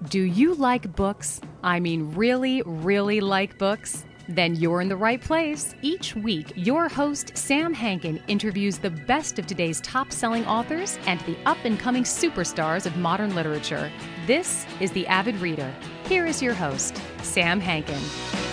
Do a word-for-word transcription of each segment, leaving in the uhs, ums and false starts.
Do you like books? I mean, really, really like books? Then you're in the right place. Each week, your host, Sam Hankin, interviews the best of today's top selling authors and the up and coming superstars of modern literature. This is The Avid Reader. Here is your host, Sam Hankin.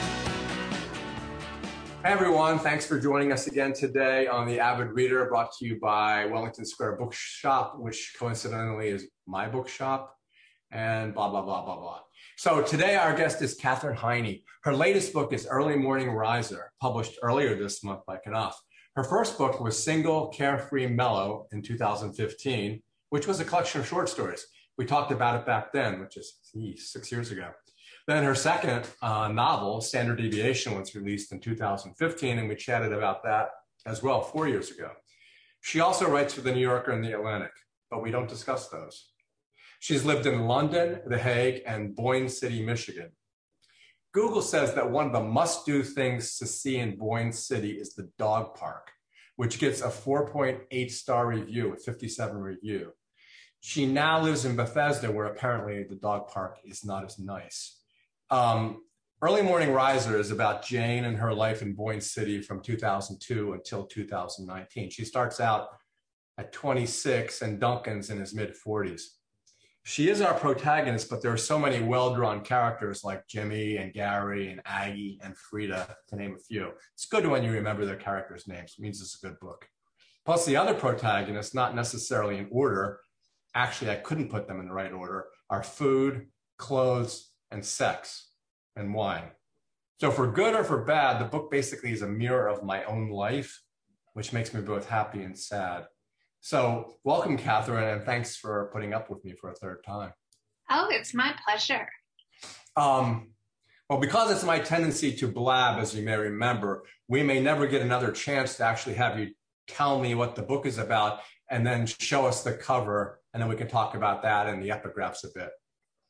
Hey everyone, thanks for joining us again today on The Avid Reader, brought to you by Wellington Square Bookshop, which coincidentally is my bookshop, and blah, blah, blah, blah, blah. So today our guest is Katherine Heiny. Her latest book is Early Morning Riser, published earlier this month by Knopf. Her first book was Single, Carefree, Mellow in two thousand fifteen, which was a collection of short stories. We talked about it back then, which is geez, six years ago. Then her second uh, novel, Standard Deviation, was released in two thousand fifteen, and we chatted about that as well four years ago. She also writes for The New Yorker and The Atlantic, but we don't discuss those. She's lived in London, The Hague, and Boyne City, Michigan. Google says that one of the must-do things to see in Boyne City is the dog park, which gets a four point eight star review with fifty-seven review. She now lives in Bethesda, where apparently the dog park is not as nice. Um, Early Morning Riser is about Jane and her life in Boyne City from two thousand two until two thousand nineteen. She starts out at twenty-six and Duncan's in his mid forties. She is our protagonist, but there are so many well-drawn characters like Jimmy and Gary and Aggie and Frida, to name a few. It's good when you remember their characters' names. It means it's a good book. Plus the other protagonists, not necessarily in order, actually I couldn't put them in the right order, are food, clothes, and sex and wine. So for good or for bad, the book basically is a mirror of my own life, which makes me both happy and sad. So welcome, Katherine, and thanks for putting up with me for a third time. Oh, it's my pleasure. Um, well, because it's my tendency to blab, as you may remember, we may never get another chance to actually have you tell me what the book is about and then show us the cover, and then we can talk about that and the epigraphs a bit.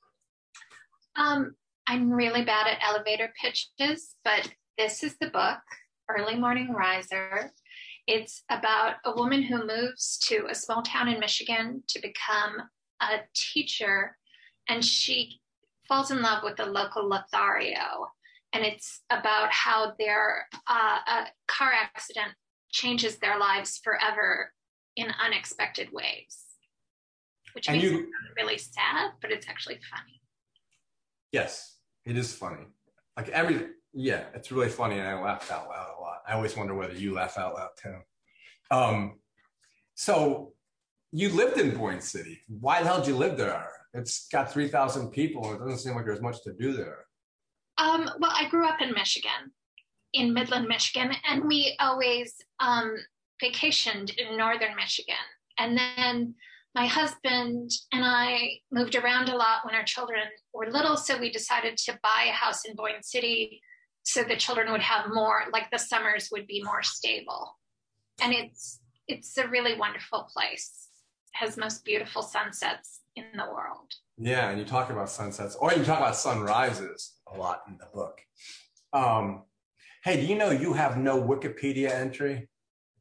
Um, I'm really bad at elevator pitches, but this is the book, Early Morning Riser. It's about a woman who moves to a small town in Michigan to become a teacher, and she falls in love with the local Lothario. And it's about how their uh, a car accident changes their lives forever in unexpected ways, which And makes you... it really sad, but it's actually funny. Yes, it is funny. Like every, yeah, it's really funny, and I laughed out loud a lot. I always wonder whether you laugh out loud too. Um, so you lived in Boyne City. Why the hell did you live there? It's got three thousand people, and it doesn't seem like there's much to do there. Um, well, I grew up in Michigan, in Midland, Michigan, and we always um, vacationed in northern Michigan. And then my husband and I moved around a lot when our children were little, so we decided to buy a house in Boyne City so the children would have more, like the summers would be more stable. And it's it's a really wonderful place. It has the most beautiful sunsets in the world. Yeah, and you talk about sunsets, or you talk about sunrises a lot in the book. Um, hey, do you know you have no Wikipedia entry?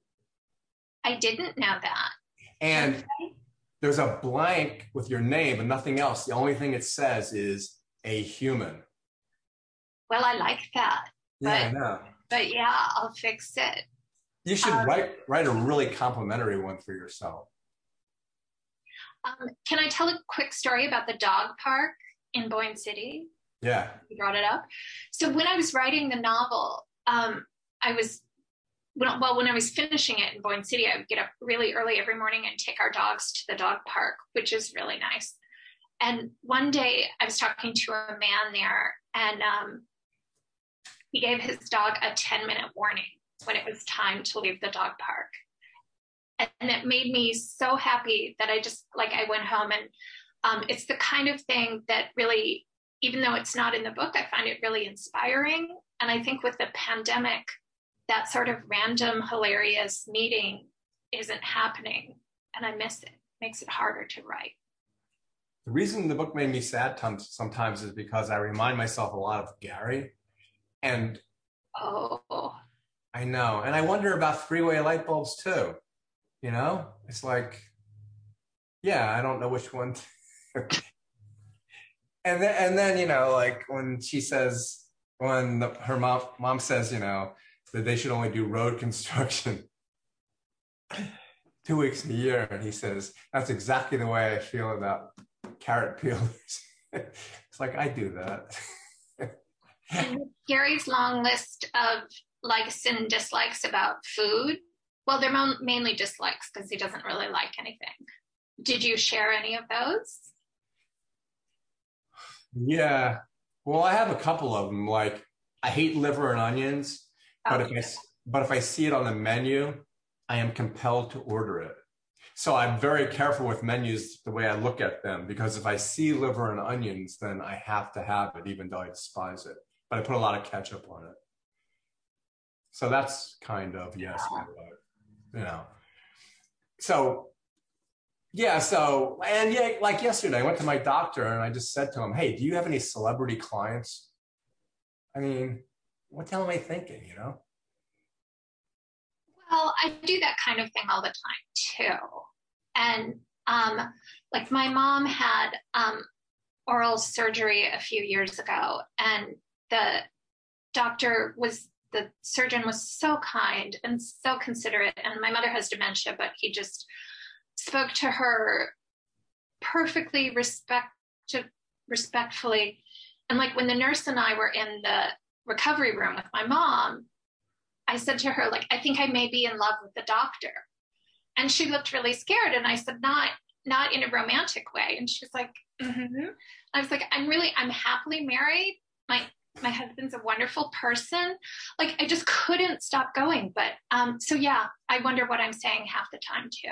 I didn't know that. And Okay. There's a blank with your name and nothing else. The only thing it says is a human. Well, I like that. Yeah, but, I know. But yeah, I'll fix it. You should um, write write a really complimentary one for yourself. Um, can I tell a quick story about the dog park in Boyne City? Yeah. You brought it up. So when I was writing the novel, um, I was Well, when I was finishing it in Boyne City, I would get up really early every morning and take our dogs to the dog park, which is really nice. And one day I was talking to a man there, and um, he gave his dog a ten minute warning when it was time to leave the dog park. And it made me so happy that I just, like, I went home, and um, it's the kind of thing that really, even though it's not in the book, I find it really inspiring. And I think with the pandemic, that sort of random, hilarious meeting isn't happening, and I miss it. It makes it harder to write. The reason the book made me sad sometimes is because I remind myself a lot of Gary. And oh, I know. And I wonder about three-way light bulbs too. You know, it's like, yeah, I don't know which one. and then, and then, you know, like when she says, when the, her mom, mom says, you know, that they should only do road construction two weeks a year. And he says, that's exactly the way I feel about carrot peelers. It's like, I do that. And Gary's long list of likes and dislikes about food, well, they're mainly dislikes because he doesn't really like anything. Did you share any of those? Yeah. Well, I have a couple of them. Like, I hate liver and onions, but Okay. if I, but if I see it on the menu, I am compelled to order it. So I'm very careful with menus, the way I look at them, because if I see liver and onions, then I have to have it, even though I despise it. But I put a lot of ketchup on it. So that's kind of, yes, you know. So, yeah, so, and yeah, like yesterday, I went to my doctor and I just said to him, hey, do you have any celebrity clients? I mean, what the hell am I thinking, you know? Well, I do that kind of thing all the time too. And um, like my mom had um, oral surgery a few years ago, and the doctor was, the surgeon was so kind and so considerate. And my mother has dementia, but he just spoke to her perfectly respect, respectfully. And like when the nurse and I were in the recovery room with my mom, I said to her, like, I think I may be in love with the doctor. And she looked really scared. And I said, not, not in a romantic way. And she was like, mm-hmm. I was like, I'm really, I'm happily married. My, my husband's a wonderful person. Like, I just couldn't stop going. But um, so, yeah, I wonder what I'm saying half the time too.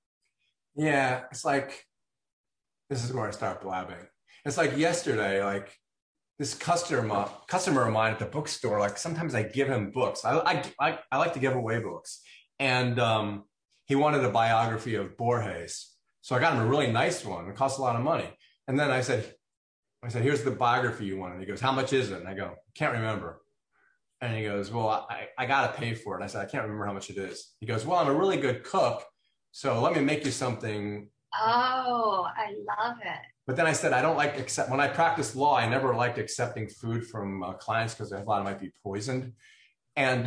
Yeah, it's like, this is where I start blabbing. It's like yesterday, like, this customer customer of mine at the bookstore, like sometimes I give him books. I I I, I like to give away books, and um, he wanted a biography of Borges, so I got him a really nice one. It costs a lot of money. And then I said, I said, here's the biography you want. And he goes, how much is it? And I go, can't remember. And he goes, well, I I got to pay for it. And I said, I can't remember how much it is. He goes, well, I'm a really good cook, so let me make you something. Oh, I love it. But then I said, I don't like accept, when I practiced law, I never liked accepting food from uh, clients because I thought it might be poisoned. And,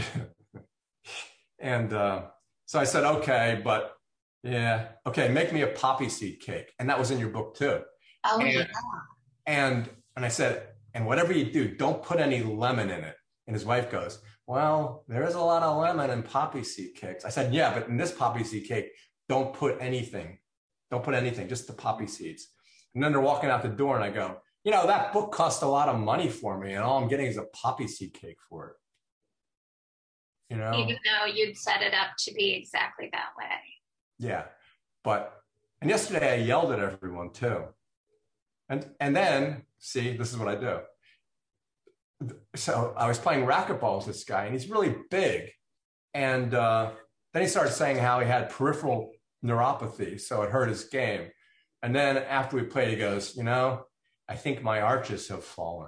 and uh, so I said, okay, but yeah, okay, make me a poppy seed cake. And that was in your book too. Oh, and, yeah. And, and I said, and whatever you do, don't put any lemon in it. And his wife goes, well, there's a lot of lemon in poppy seed cakes. I said, yeah, but in this poppy seed cake, don't put anything. Don't put anything, just the poppy seeds. And then they're walking out the door and I go, you know, that book cost a lot of money for me and all I'm getting is a poppy seed cake for it. You know? Even though you'd set it up to be exactly that way. Yeah. But, and yesterday I yelled at everyone too. And, and then, see, this is what I do. So I was playing racquetball with this guy and he's really big. And uh, then he started saying how he had peripheral neuropathy, so it hurt his game. And then after we played, he goes, you know, I think my arches have fallen.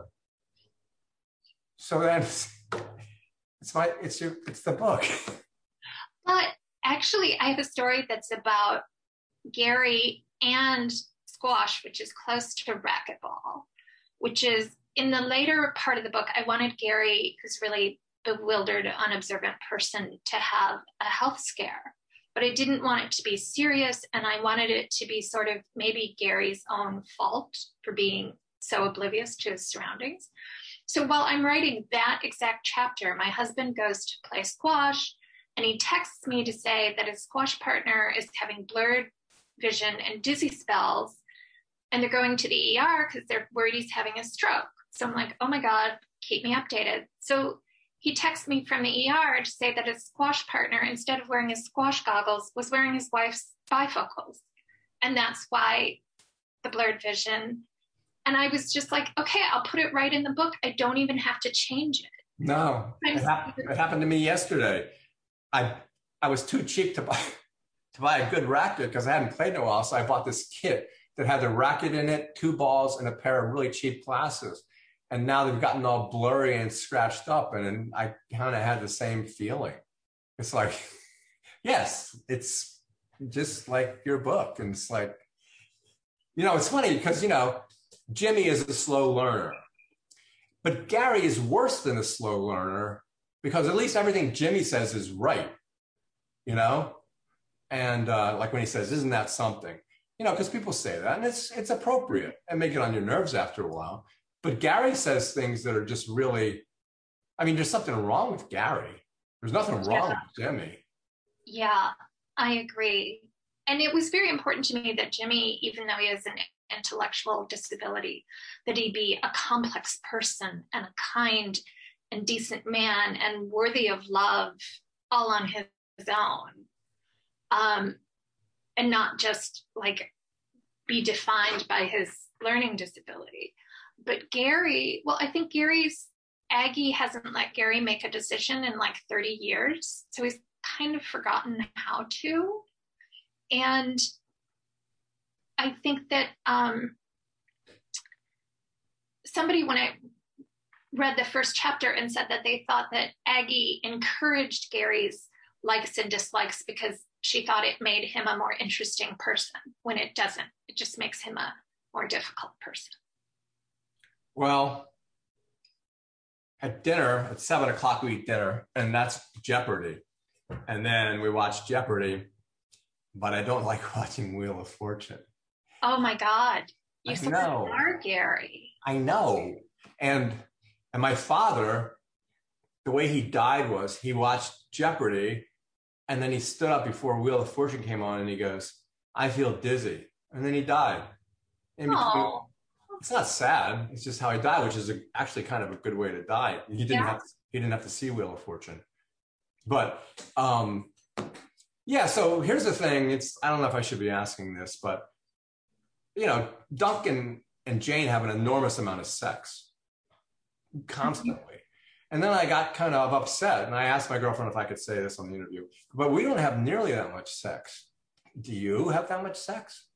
So then it's, it's my, it's your, it's the book. But actually, I have a story that's about Gary and squash, which is close to racquetball, which is in the later part of the book. I wanted Gary, who's really bewildered, unobservant person, to have a health scare. But I didn't want it to be serious, and I wanted it to be sort of maybe Gary's own fault for being so oblivious to his surroundings. So while I'm writing that exact chapter, my husband goes to play squash, and he texts me to say that his squash partner is having blurred vision and dizzy spells, and they're going to the E R because they're worried he's having a stroke. So I'm like, oh my God, keep me updated. So he texted me from the E R to say that his squash partner, instead of wearing his squash goggles, was wearing his wife's bifocals. And that's why the blurred vision. And I was just like, okay, I'll put it right in the book. I don't even have to change it. No, it, hap- it happened to me yesterday. I I was too cheap to buy to buy a good racket because I hadn't played in a while. So I bought this kit that had the racket in it, two balls, and a pair of really cheap glasses. And now they've gotten all blurry and scratched up. And I kind of had the same feeling. It's like, yes, it's just like your book. And it's like, you know, it's funny because, you know, Jimmy is a slow learner. But Gary is worse than a slow learner because at least everything Jimmy says is right, you know? And uh, like when he says, isn't that something? You know, because people say that and it's it's appropriate and make it on your nerves after a while. But Gary says things that are just really, I mean, there's something wrong with Gary. There's nothing wrong yeah. with Jimmy. Yeah, I agree. And it was very important to me that Jimmy, even though he has an intellectual disability, that he be a complex person and a kind and decent man and worthy of love all on his own. Um, and not just like be defined by his learning disability. But Gary, well, I think Gary's, Aggie hasn't let Gary make a decision in like thirty years. So he's kind of forgotten how to. And I think that um, somebody, when I read the first chapter and said that they thought that Aggie encouraged Gary's likes and dislikes because she thought it made him a more interesting person, when it doesn't. It just makes him a more difficult person. Well, at dinner, at seven o'clock we eat dinner, and that's Jeopardy. And then we watch Jeopardy, but I don't like watching Wheel of Fortune. Oh my God. You I know. are Gary. I know. And and my father, the way he died was he watched Jeopardy and then he stood up before Wheel of Fortune came on and he goes, I feel dizzy. And then he died. And between, it's not sad. It's just how he died, which is a, actually kind of a good way to die. He didn't yeah. have to, he didn't have to see Wheel of Fortune. But um, yeah, so here's the thing. It's I don't know if I should be asking this, but you know, Duncan and Jane have an enormous amount of sex constantly. And then I got kind of upset and I asked my girlfriend if I could say this on the interview, but we don't have nearly that much sex. Do you have that much sex?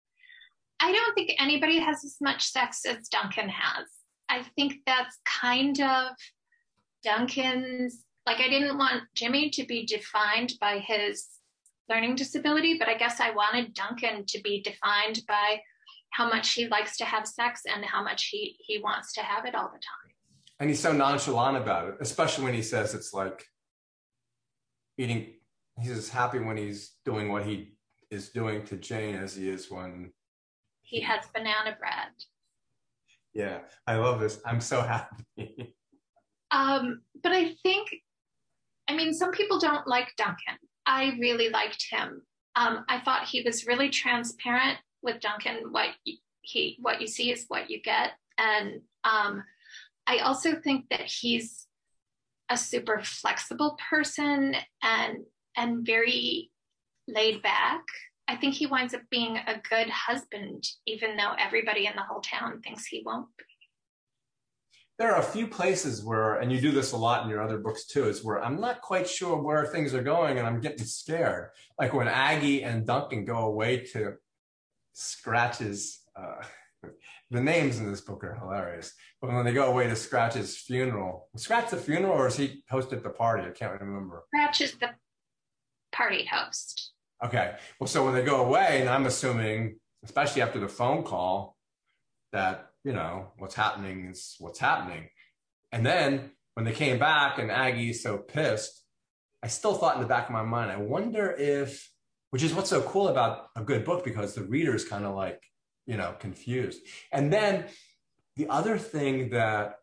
I don't think anybody has as much sex as Duncan has. I think that's kind of Duncan's, like I didn't want Jimmy to be defined by his learning disability, but I guess I wanted Duncan to be defined by how much he likes to have sex and how much he, he wants to have it all the time. And he's so nonchalant about it, especially when he says it's like eating, he's as happy when he's doing what he is doing to Jane as he is when he has banana bread. Yeah, I love this. I'm so happy. um, but I think, I mean, some people don't like Duncan. I really liked him. Um, I thought he was really transparent with Duncan. What he, what you see is what you get. And um, I also think that he's a super flexible person and and very laid back. I think he winds up being a good husband, even though everybody in the whole town thinks he won't be. There are a few places where, and you do this a lot in your other books too, is where I'm not quite sure where things are going and I'm getting scared. Like when Aggie and Duncan go away to Scratch's, uh, the names in this book are hilarious, but when they go away to Scratch's funeral, was Scratch the funeral or is he hosted the party? I can't remember. Scratch is the party host. Okay. Well, so when they go away, and I'm assuming, especially after the phone call, that, you know, what's happening is what's happening. And then when they came back and Aggie's so pissed, I still thought in the back of my mind, I wonder if, which is what's so cool about a good book, because the reader's kind of like, you know, confused. And then the other thing that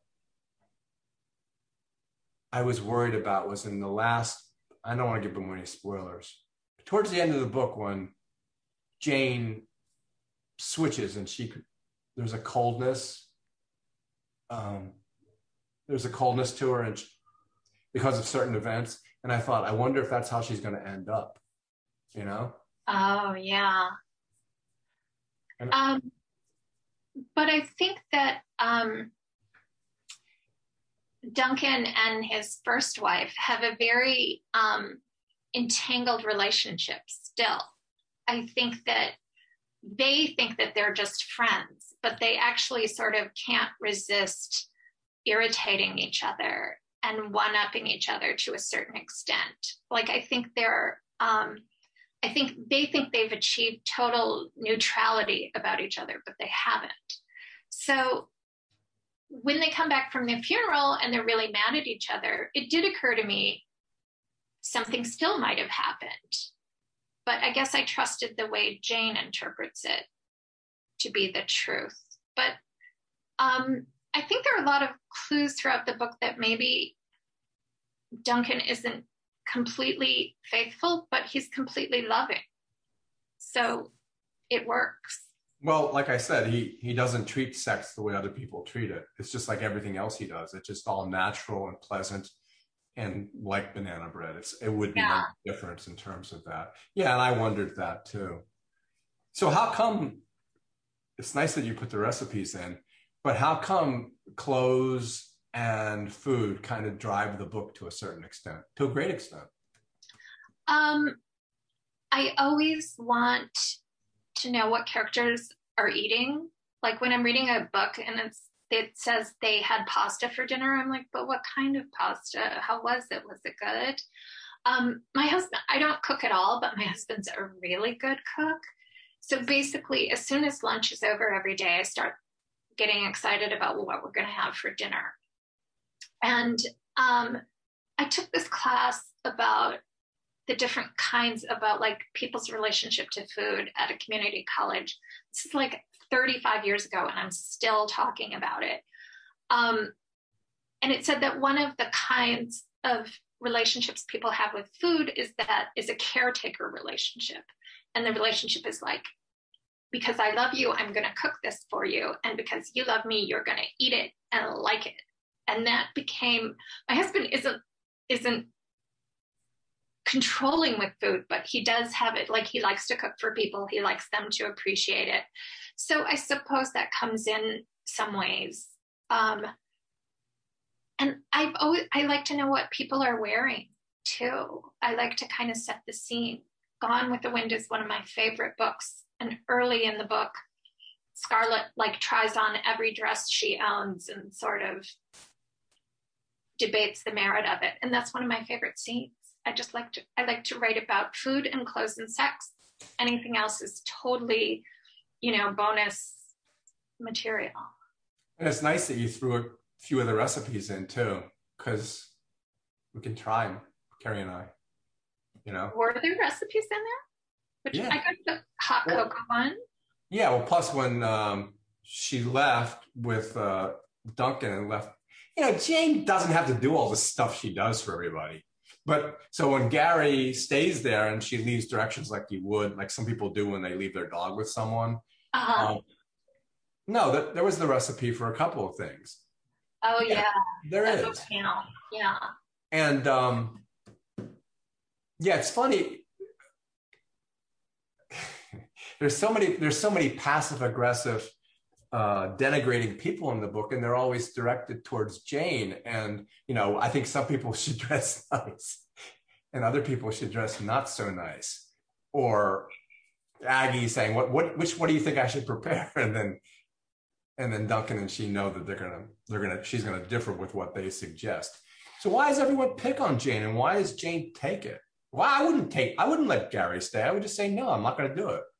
I was worried about was in the last, I don't want to give them any spoilers, towards the end of the book when Jane switches and she, there's a coldness, um, there's a coldness to her and she, because of certain events. And I thought, I wonder if that's how she's going to end up, you know? Oh, yeah. And, um, but I think that um, Duncan and his first wife have a very um, entangled relationship still. I think that they think that they're just friends, but they actually sort of can't resist irritating each other and one-upping each other to a certain extent. Like, I think they're, um, I think they think they've achieved total neutrality about each other, but they haven't. So when they come back from their funeral and they're really mad at each other, it did occur to me something still might have happened. But I guess I trusted the way Jane interprets it to be the truth. But um, I think there are a lot of clues throughout the book that maybe Duncan isn't completely faithful, but he's completely loving. So it works. Well, like I said, he he doesn't treat sex the way other people treat it. It's just like everything else he does. It's just all natural and pleasant and like banana bread. It's it would be Yeah. no difference in terms of that. Yeah, and I wondered that too. So how come, it's nice that you put the recipes in, but how come clothes and food kind of drive the book to a certain extent, to a great extent? Um, I always want to know what characters are eating. Like when I'm reading a book and it's it says they had pasta for dinner, I'm like, but what kind of pasta? How was it? Was it good? Um, my husband, I don't cook at all, but my husband's a really good cook. So basically, as soon as lunch is over every day, I start getting excited about what we're going to have for dinner. And um, I took this class about the different kinds, about like people's relationship to food at a community college. This is like thirty-five years ago, and I'm still talking about it. Um, and it said that one of the kinds of relationships people have with food is that is a caretaker relationship. And the relationship is like, because I love you, I'm going to cook this for you. And because you love me, you're going to eat it and like it. And that became, my husband isn't, isn't controlling with food, but he does have it. Like he likes to cook for people. He likes them to appreciate it. So I suppose that comes in some ways. Um, and I've always, I like to know what people are wearing too. I like to kind of set the scene. Gone with the Wind is one of my favorite books. And early in the book, Scarlett like tries on every dress she owns and sort of debates the merit of it. And that's one of my favorite scenes. I just like to, I like to write about food and clothes and sex. Anything else is totally, you know, bonus material. And it's nice that you threw a few of the recipes in too, because we can try them, Carrie and I, you know. Were there recipes in there? Which Yeah. I got the hot Well, cocoa one. Yeah, well, plus when um, she left with uh, Duncan and left, you know, Jane doesn't have to do all the stuff she does for everybody. But so when Gary stays there and she leaves directions like you would, like some people do when they leave their dog with someone. Uh-huh. Um, no, th- there was the recipe for a couple of things. Oh yeah, There that's is. a panel. Yeah. And um, yeah, it's funny. There's so many, there's so many passive aggressive, uh, denigrating people in the book, and they're always directed towards Jane. And, you know, I think some people should dress nice and other people should dress not so nice. Or Aggie saying, what, what, which, what do you think I should prepare? And then, and then Duncan and she know that they're going to, they're going to, she's going to differ with what they suggest. So why does everyone pick on Jane? And why does Jane take it? Well, I wouldn't take, I wouldn't let Gary stay. I would just say, no, I'm not going to do it.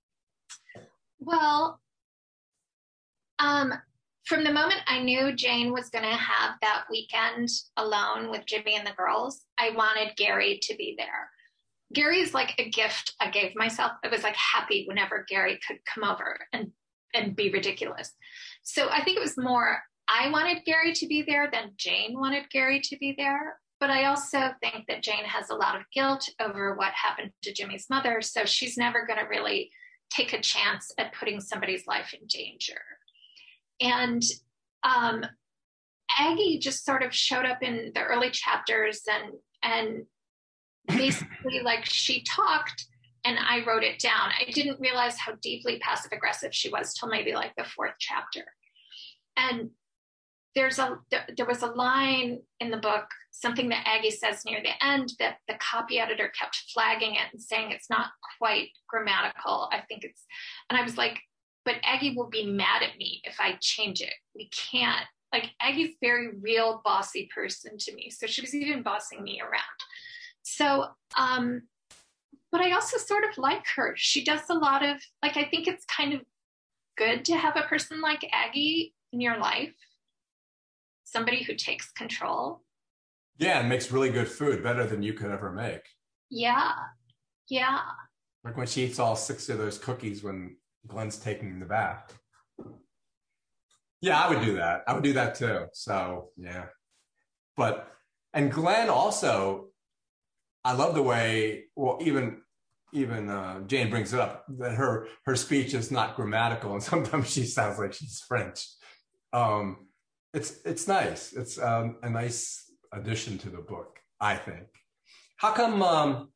Well, um, from the moment I knew Jane was going to have that weekend alone with Jimmy and the girls, I wanted Gary to be there. Gary is like a gift I gave myself. I was like happy whenever Gary could come over and, and be ridiculous. So I think it was more, I wanted Gary to be there than Jane wanted Gary to be there. But I also think that Jane has a lot of guilt over what happened to Jimmy's mother. So she's never going to really take a chance at putting somebody's life in danger. And um, Aggie just sort of showed up in the early chapters and, and basically like she talked and I wrote it down. I didn't realize how deeply passive aggressive she was till maybe like the fourth chapter. And there's a, there was a line in the book, something that Aggie says near the end that the copy editor kept flagging it and saying it's not quite grammatical. I think it's, and I was like, but Aggie will be mad at me if I change it. We can't, like Aggie's a very real bossy person to me. So she was even bossing me around. So, um, but I also sort of like her. She does a lot of, like, I think it's kind of good to have a person like Aggie in your life, somebody who takes control. Yeah, and makes really good food, better than you could ever make. Yeah, yeah. Like when she eats all six of those cookies when Glenn's taking the bath. Yeah, I would do that. I would do that too. So, yeah. But, and Glenn also, I love the way, well, even even uh, Jane brings it up, that her her speech is not grammatical, and sometimes she sounds like she's French. Um, it's it's nice. It's um, a nice addition to the book, I think. How come, um,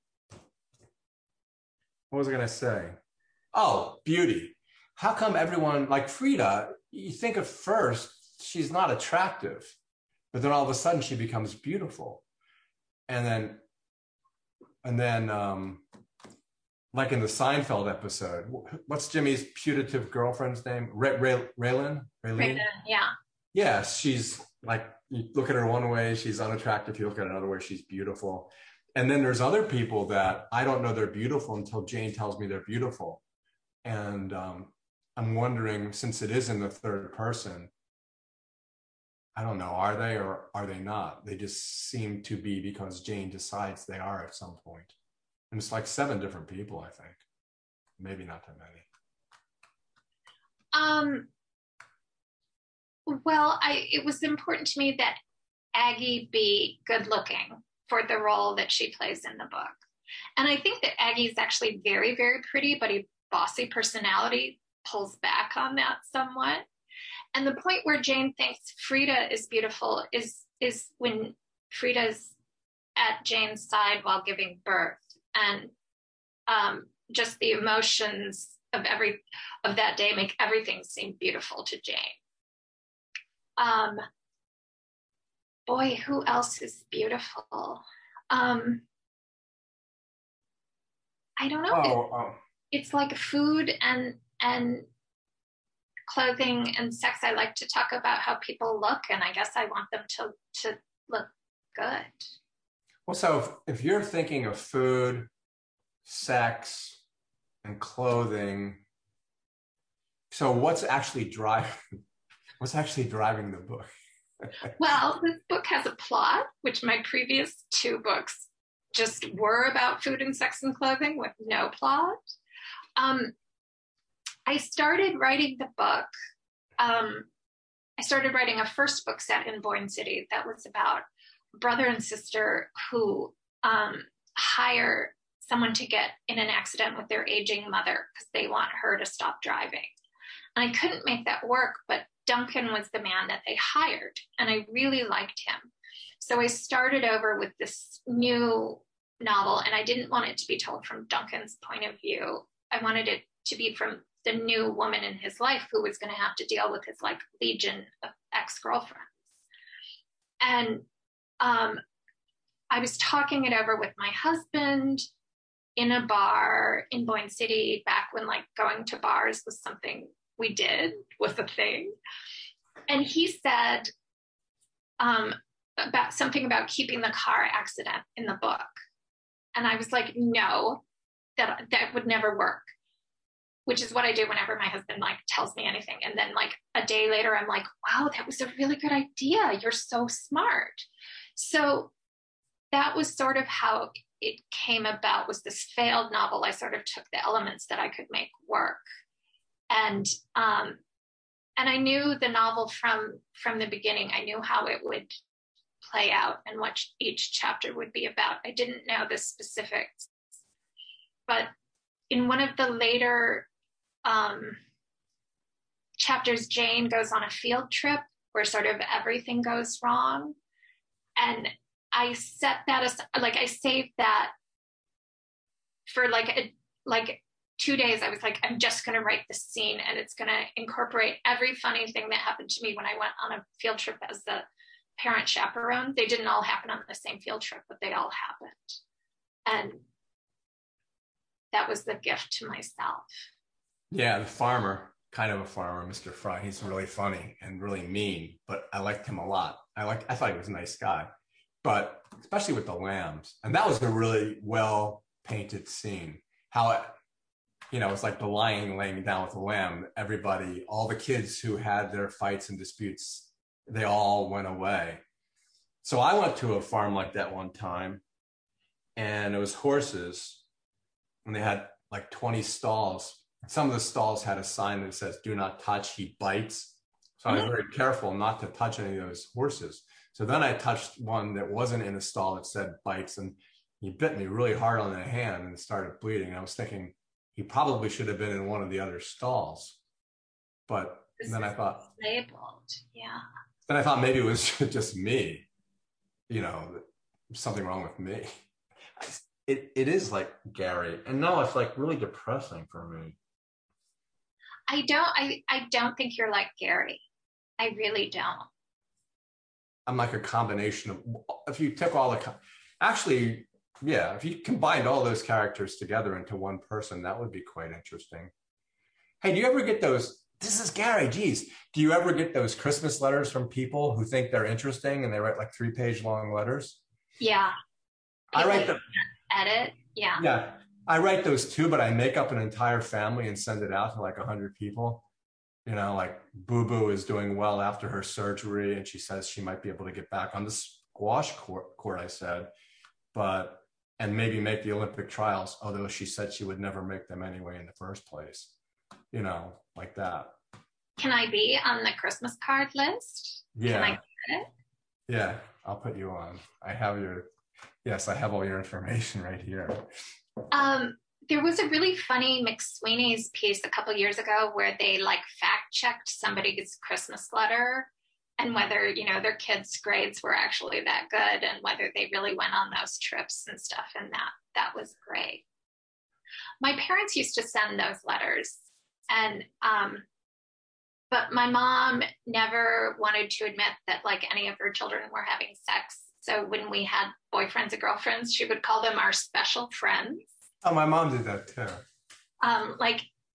what was I going to say? Oh, beauty. How come everyone, like Frida, you think at first she's not attractive, but then all of a sudden she becomes beautiful. And then, and then, um, like in the Seinfeld episode, what's Jimmy's putative girlfriend's name? Ray, Ray, Raylan? Raylan, yeah. Yeah, she's like, you look at her one way, she's unattractive. You look at another way, she's beautiful. And then there's other people that I don't know they're beautiful until Jane tells me they're beautiful. And um, I'm wondering, since it is in the third person, I don't know, are they or are they not? They just seem to be because Jane decides they are at some point. And it's like seven different people, I think. Maybe not that many. Um. Well, I it was important to me that Aggie be good looking for the role that she plays in the book. And I think that Aggie is actually very, very pretty, but a bossy personality pulls back on that somewhat. And the point where Jane thinks Frida is beautiful is, is when Frida's at Jane's side while giving birth. And um, just the emotions of every of that day make everything seem beautiful to Jane. Um, boy, who else is beautiful? Um, I don't know. Oh, it, oh. It's like food and and clothing and sex. I like to talk about how people look, and I guess I want them to to look good. Well, so if, if you're thinking of food, sex, and clothing, so what's actually driving what's actually driving the book? Well, this book has a plot, which my previous two books just were about food and sex and clothing with no plot. Um, I started writing the book. Um, I started writing a first book set in Boyne City that was about a brother and sister who um, hire someone to get in an accident with their aging mother because they want her to stop driving. And I couldn't make that work, but Duncan was the man that they hired, and I really liked him. So I started over with this new novel, and I didn't want it to be told from Duncan's point of view. I wanted it to be from the new woman in his life who was going to have to deal with his like legion of ex-girlfriends. And um, I was talking it over with my husband in a bar in Boyne City back when like going to bars was something we did, was a thing. And he said um, about something about keeping the car accident in the book. And I was like, no, that that would never work, which is what I do whenever my husband like tells me anything. And then like a day later, I'm like, wow, that was a really good idea. You're so smart. So that was sort of how it came about, was this failed novel. I sort of took the elements that I could make work. And um, and I knew the novel from from the beginning. I knew how it would play out and what each chapter would be about. I didn't know the specifics. But in one of the later um, chapters, Jane goes on a field trip where sort of everything goes wrong. And I set that aside, like I saved that for like a, like two days. I was like, I'm just going to write this scene, and it's going to incorporate every funny thing that happened to me when I went on a field trip as the parent chaperone. They didn't all happen on the same field trip, but they all happened. And that was the gift to myself. Yeah, the farmer, kind of a farmer, Mister Fry. He's really funny and really mean, but I liked him a lot. I liked, I thought he was a nice guy, but especially with the lambs. And that was a really well painted scene. How it, you know, it's like the lion laying down with the lamb. Everybody, all the kids who had their fights and disputes, they all went away. So I went to a farm like that one time, and it was horses, and they had like twenty stalls. Some of the stalls had a sign that says, "Do not touch, he bites." So I was very careful not to touch any of those horses. So then I touched one that wasn't in a stall that said bites, and he bit me really hard on the hand and it started bleeding. And I was thinking he probably should have been in one of the other stalls. But This then I thought, labeled, yeah. Then I thought maybe it was just me, you know, something wrong with me. It it is like Gary, and no, it's like really depressing for me. I don't. I I don't think you're like Gary. I really don't. I'm like a combination of. If you took all the, actually, yeah, if you combined all those characters together into one person, that would be quite interesting. Hey, do you ever get those? This is Gary. Geez, do you ever get those Christmas letters from people who think they're interesting and they write like three page long letters? Yeah. I write them. Edit. Yeah. Yeah. I write those too, but I make up an entire family and send it out to like a hundred people. You know, like Boo Boo is doing well after her surgery, and she says she might be able to get back on the squash court, court I said, but, and maybe make the Olympic trials, although she said she would never make them anyway in the first place. You know, like that. Can I be on the Christmas card list? Yeah. Can I get it? Yeah, I'll put you on. I have your, yes, I have all your information right here. Um, there was a really funny McSweeney's piece a couple years ago where they like fact checked somebody's Christmas letter and whether, you know, their kids' grades were actually that good and whether they really went on those trips and stuff. And that, that was great. My parents used to send those letters, and, um, but my mom never wanted to admit that like any of her children were having sex. So when we had boyfriends and girlfriends, she would call them our special friends. Oh, my mom did that too. Um, like,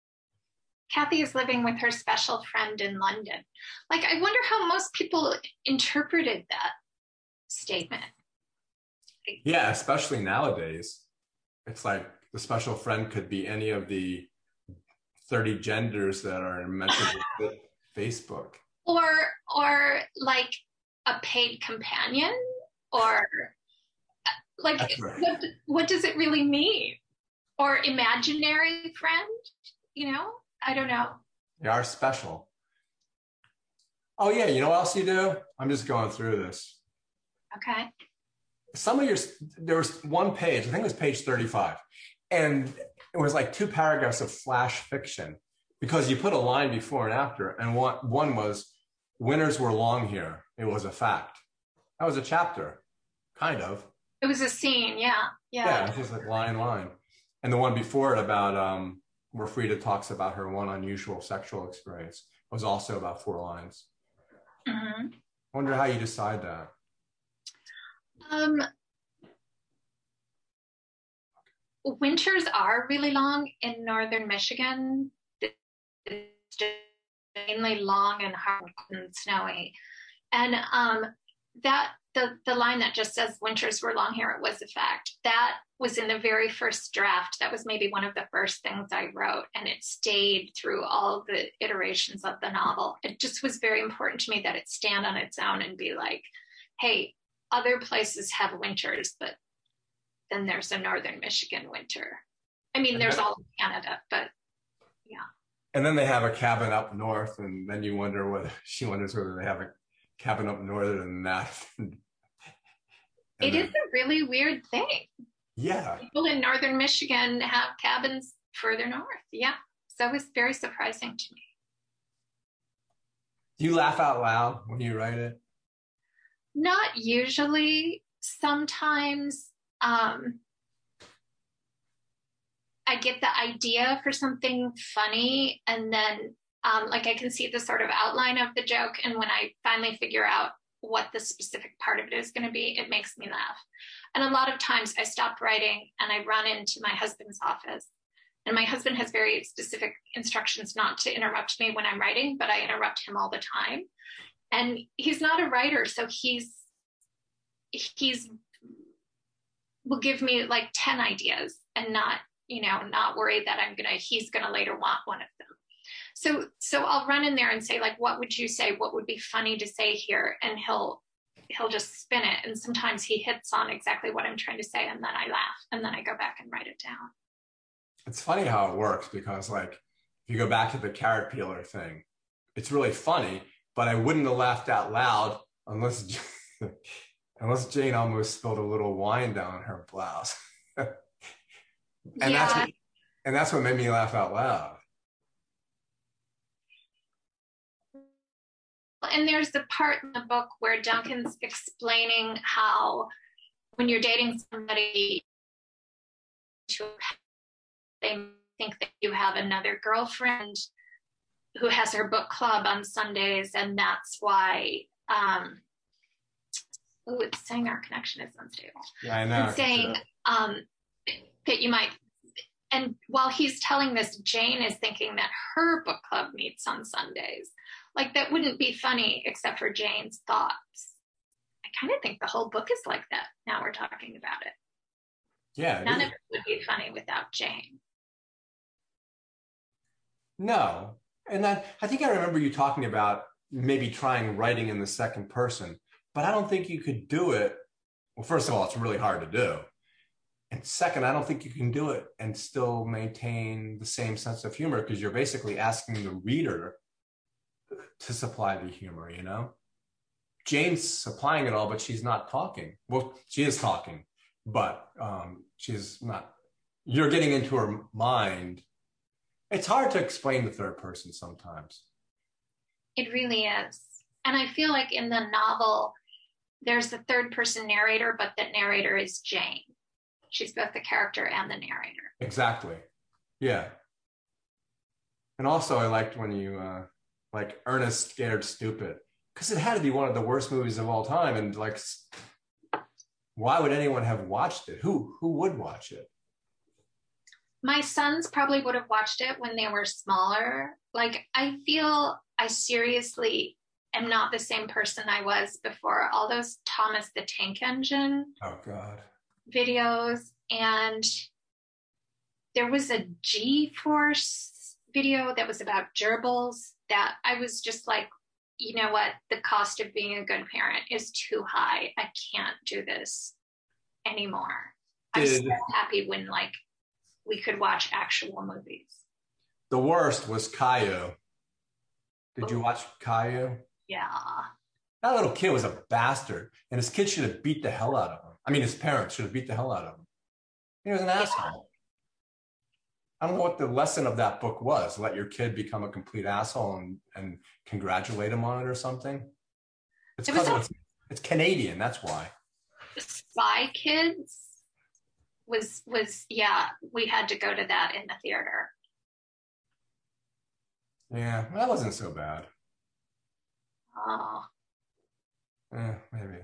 Kathy is living with her special friend in London. Like, I wonder how most people interpreted that statement. Yeah, especially nowadays. It's like the special friend could be any of the thirty genders that are mentioned with Facebook. Or, or like a paid companion, or like, Right. what, what does it really mean? Or imaginary friend, you know? I don't know. They are special. Oh yeah, you know what else you do? I'm just going through this. Okay. Some of your, there was one page, I think it was page thirty-five, and it was like two paragraphs of flash fiction because you put a line before and after, and one, one was, winters were long here. It was a fact. That was a chapter, kind of. It was a scene, yeah. Yeah. Yeah, it's just like line, line. And the one before it about um, where Frida talks about her one unusual sexual experience was also about four lines. Mm-hmm. I wonder how you decide that. Um, winters are really long in northern Michigan. It's mainly long and hard and snowy. And um, that the, the line that just says winters were long here, it was a fact. That was in the very first draft. That was maybe one of the first things I wrote, and it stayed through all the iterations of the novel. It just was very important to me that it stand on its own and be like, hey, other places have winters, but then there's a northern Michigan winter. I mean, there's all of Canada, but yeah. And then they have a cabin up north, and then you wonder whether she wonders whether they have a cabin up northern than that. It then, is a really weird thing. Yeah. People in northern Michigan have cabins further north. Yeah. So it was very surprising to me. Do you laugh out loud when you write it? Not usually. Sometimes um, I get the idea for something funny, and then um, like I can see the sort of outline of the joke. And when I finally figure out what the specific part of it is going to be, it makes me laugh. And a lot of times I stop writing and I run into my husband's office. And my husband has very specific instructions not to interrupt me when I'm writing, but I interrupt him all the time. And he's not a writer, so he's, he's, will give me like ten ideas and not you know, not worry that I'm gonna, he's gonna later want one of them. So, so I'll run in there and say, like, what would you say? What would be funny to say here? And he'll, he'll just spin it. And sometimes he hits on exactly what I'm trying to say. And then I laugh and then I go back and write it down. It's funny how it works, because like, if you go back to the carrot peeler thing, it's really funny, but I wouldn't have laughed out loud unless, unless Jane almost spilled a little wine down her blouse. and yeah. that's what, and that's what made me laugh out loud. And there's the part in the book where Duncan's explaining how when you're dating somebody, they think that you have another girlfriend who has her book club on Sundays, and that's why, um, oh, it's saying our connection is unstable. Yeah, I know. It's saying um, that you might, and while he's telling this, Jane is thinking that her book club meets on Sundays. Like, that wouldn't be funny except for Jane's thoughts. I kind of think the whole book is like that now we're talking about it. Yeah. None of it would be funny without Jane. No. And I, I think I remember you talking about maybe trying writing in the second person, but I don't think you could do it. Well, first of all, it's really hard to do. And second, I don't think you can do it and still maintain the same sense of humor, because you're basically asking the reader to supply the humor, you know? Jane's supplying it all, but she's not talking. Well, she is talking, but um, she's not, you're getting into her mind. It's hard to explain the third person sometimes. It really is. And I feel like in the novel, there's the third person narrator, but the narrator is Jane. She's both the character and the narrator. Exactly. Yeah. And also I liked when you, uh, like Ernest Scared Stupid, because it had to be one of the worst movies of all time. And like, why would anyone have watched it? Who, who would watch it? My sons probably would have watched it when they were smaller. Like, I feel I seriously am not the same person I was before all those Thomas the Tank Engine oh God videos. And there was a G-Force video that was about gerbils that I was just like, you know what? The cost of being a good parent is too high. I can't do this anymore. I was so happy when like we could watch actual movies. The worst was Caillou. Did you watch Caillou? Yeah. That little kid was a bastard, and his kid should have beat the hell out of him. I mean, his parents should have beat the hell out of him. He was an yeah. asshole. I don't know what the lesson of that book was. Let your kid become a complete asshole and, and congratulate him on it or something. It's because it it's, it's Canadian. That's why. Spy Kids was, was, yeah, we had to go to that in the theater. Yeah, that wasn't so bad. Oh. Eh, maybe.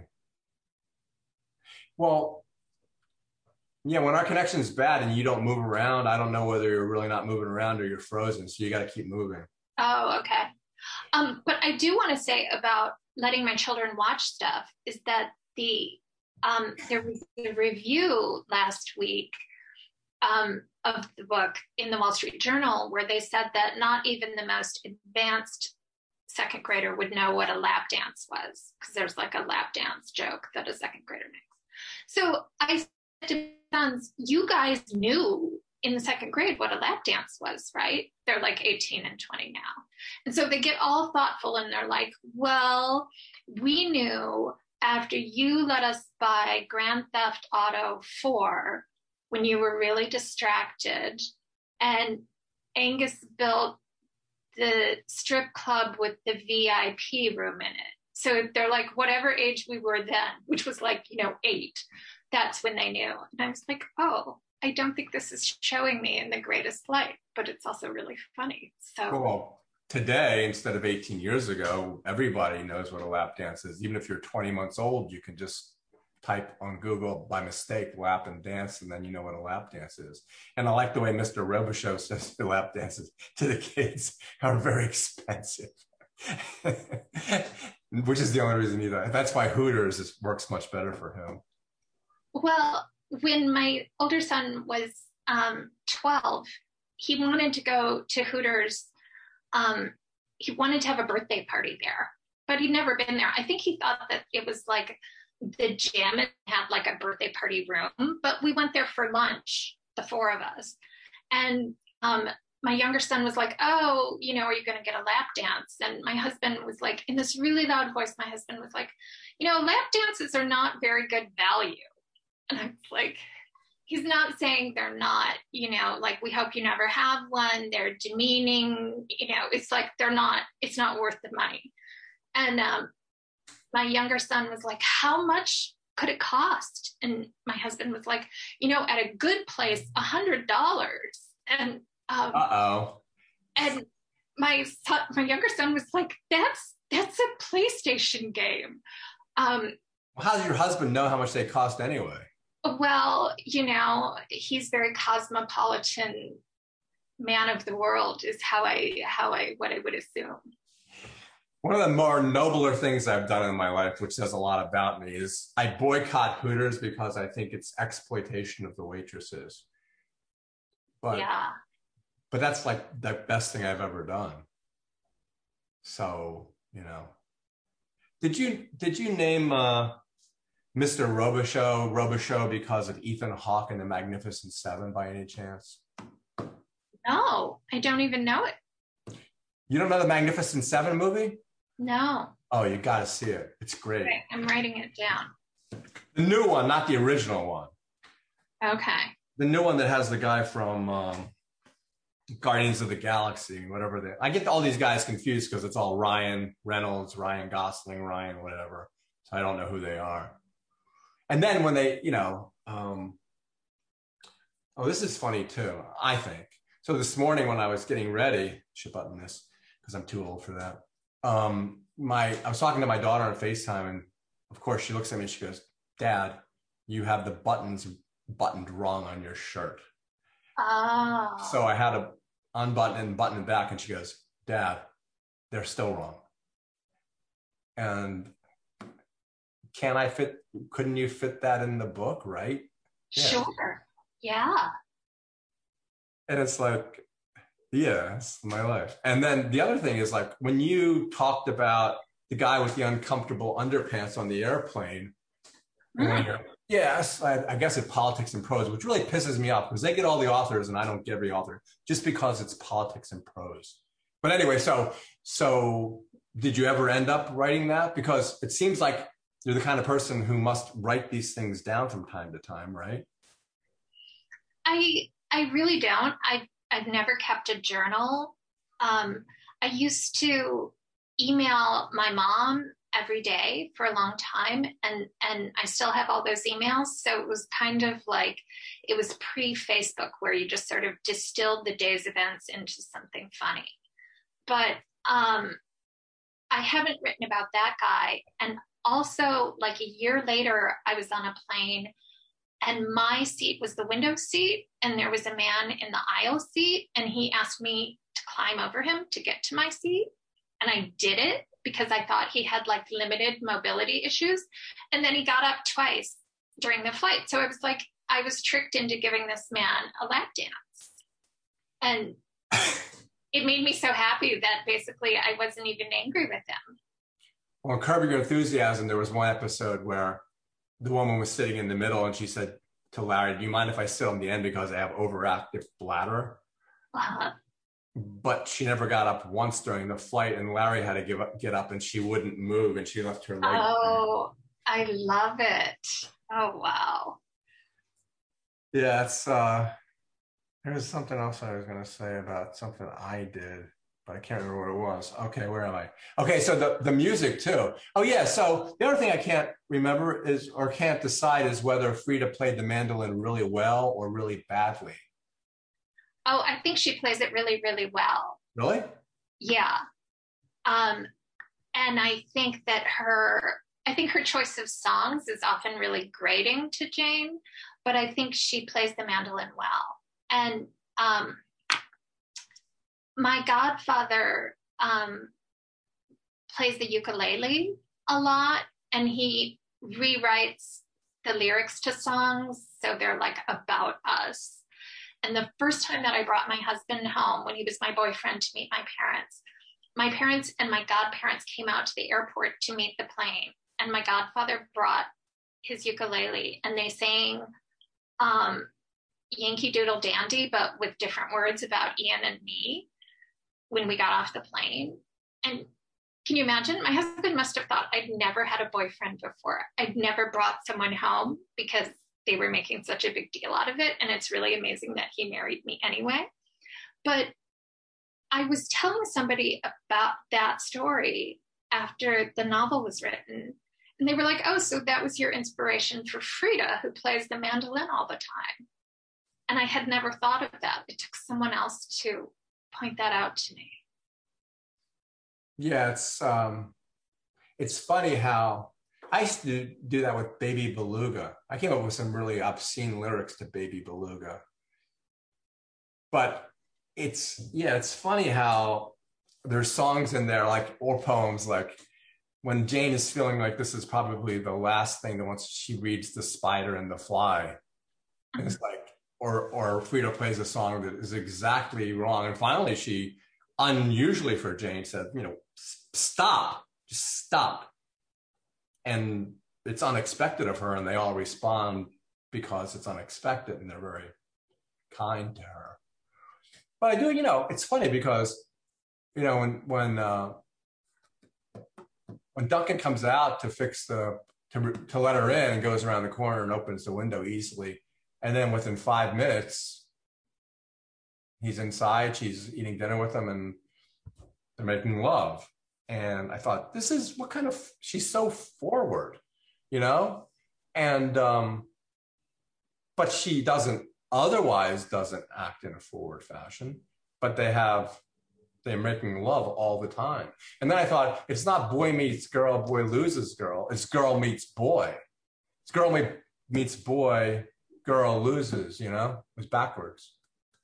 Well, yeah, when our connection is bad and you don't move around, I don't know whether you're really not moving around or you're frozen. So you got to keep moving. Oh, okay. Um, but I do want to say about letting my children watch stuff is that the um, there was a review last week um, of the book in the Wall Street Journal where they said that not even the most advanced second grader would know what a lap dance was, because there's like a lap dance joke that a second grader makes. So I said to my sons, you guys knew in the second grade what a lap dance was, right? They're like eighteen and twenty now. And so they get all thoughtful and they're like, well, we knew after you let us buy Grand Theft Auto four when you were really distracted, and Angus built the strip club with the V I P room in it. So they're like, whatever age we were then, which was like, you know, eight, that's when they knew. And I was like, oh, I don't think this is showing me in the greatest light, but it's also really funny. So cool. Today, instead of eighteen years ago, everybody knows what a lap dance is. Even if you're twenty months old, you can just type on Google by mistake lap and dance, and then you know what a lap dance is. And I like the way Mister Robichaux says the lap dances to the kids are very expensive, which is the only reason either. That's why Hooters is, works much better for him. Well, when my older son was um, twelve, he wanted to go to Hooters. Um, he wanted to have a birthday party there, but he'd never been there. I think he thought that it was like the gym had like a birthday party room, but we went there for lunch, the four of us. And um, my younger son was like, oh, you know, are you going to get a lap dance? And my husband was like, in this really loud voice, my husband was like, you know, lap dances are not very good value. And I was like, he's not saying they're not, you know, like, we hope you never have one. They're demeaning, you know, it's like, they're not, it's not worth the money. And um, my younger son was like, how much could it cost? And my husband was like, you know, at a good place, a hundred dollars. And um, uh-oh. And my son, my younger son was like, that's, that's a PlayStation game. Um, well, how does your husband know how much they cost anyway? Well, you know, he's very cosmopolitan man of the world is how I, how I, what I would assume. One of the more nobler things I've done in my life, which says a lot about me, is I boycott Hooters because I think it's exploitation of the waitresses. But, yeah. But that's like the best thing I've ever done. So, you know. Did you did you name uh, Mister Robichaux Robichaux because of Ethan Hawke in The Magnificent Seven by any chance? No, I don't even know it. You don't know the Magnificent Seven movie? No. Oh, you got to see it. It's great. Okay, I'm writing it down. The new one, not the original one. Okay. The new one that has the guy from um, Guardians of the Galaxy, whatever they. I get all these guys confused because it's all Ryan Reynolds, Ryan Gosling, Ryan whatever. So I don't know who they are. And then when they, you know, um, oh, this is funny too, I think. So this morning when I was getting ready, should button this because I'm too old for that. Um, my I was talking to my daughter on FaceTime, and of course she looks at me and she goes, "Dad, you have the buttons buttoned wrong on your shirt." Oh. So I had to unbutton and button it back, and she goes, "Dad, they're still wrong." And can I fit? Couldn't you fit that in the book, right? Yeah. Sure. Yeah. And it's like, yeah, it's my life. And then the other thing is like when you talked about the guy with the uncomfortable underpants on the airplane. Mm. Yes, I, I guess it politics and prose, which really pisses me off because they get all the authors and I don't get every author just because it's politics and prose. But anyway, so so did you ever end up writing that? Because it seems like you're the kind of person who must write these things down from time to time, right? I I really don't. I I've never kept a journal. Um, I used to email my mom every day for a long time, and and I still have all those emails. So it was kind of like it was pre-Facebook where you just sort of distilled the day's events into something funny. But um, I haven't written about that guy. And also, like a year later, I was on a plane and my seat was the window seat, and there was a man in the aisle seat, and he asked me to climb over him to get to my seat. And I did it because I thought he had like limited mobility issues. And then he got up twice during the flight. So I was like, I was tricked into giving this man a lap dance. And it made me so happy that basically I wasn't even angry with him. Well, in Curb Your Enthusiasm, there was one episode where the woman was sitting in the middle and she said to Larry, "Do you mind if I sit on the end because I have overactive bladder?" Uh-huh. But she never got up once during the flight, and Larry had to give up, get up, and she wouldn't move, and she left her leg. Oh, I love it. Oh, wow. Yeah, it's, uh, there was something else I was going to say about something I did, but I can't remember what it was. Okay, where am I? Okay, so the, the music too. Oh yeah, so the other thing I can't remember is, or can't decide is whether Frida played the mandolin really well or really badly. Oh, I think she plays it really, really well. Really? Yeah. Um, and I think that her, I think her choice of songs is often really grating to Jane, but I think she plays the mandolin well. And um, my godfather um, plays the ukulele a lot, and he rewrites the lyrics to songs so they're like about us. And the first time that I brought my husband home when he was my boyfriend to meet my parents, my parents and my godparents came out to the airport to meet the plane. And my godfather brought his ukulele and they sang um, Yankee Doodle Dandy, but with different words about Ian and me when we got off the plane. And can you imagine? My husband must have thought I'd never had a boyfriend before. I'd never brought someone home because they were making such a big deal out of it. And it's really amazing that he married me anyway. But I was telling somebody about that story after the novel was written. And they were like, oh, so that was your inspiration for Frida, who plays the mandolin all the time. And I had never thought of that. It took someone else to point that out to me. Yeah, it's um, it's funny how I used to do that with Baby Beluga. I came up with some really obscene lyrics to Baby Beluga. But it's, yeah, it's funny how there's songs in there, like, or poems, like when Jane is feeling like this is probably the last thing that once she reads The Spider and the Fly. And it's like, or, or Frida plays a song that is exactly wrong. And finally she, unusually for Jane, said, you know, stop, just stop. And it's unexpected of her, and they all respond because it's unexpected, and they're very kind to her. But I do, you know, it's funny because, you know, when when uh, when Duncan comes out to fix the to to let her in and goes around the corner and opens the window easily, and then within five minutes, he's inside. She's eating dinner with him, and they're making love. And I thought, this is what kind of, she's so forward, you know? And, um, but she doesn't, otherwise doesn't act in a forward fashion, but they have, they're making love all the time. And then I thought, it's not boy meets girl, boy loses girl. It's girl meets boy. It's girl meets boy, girl loses, you know? It was backwards,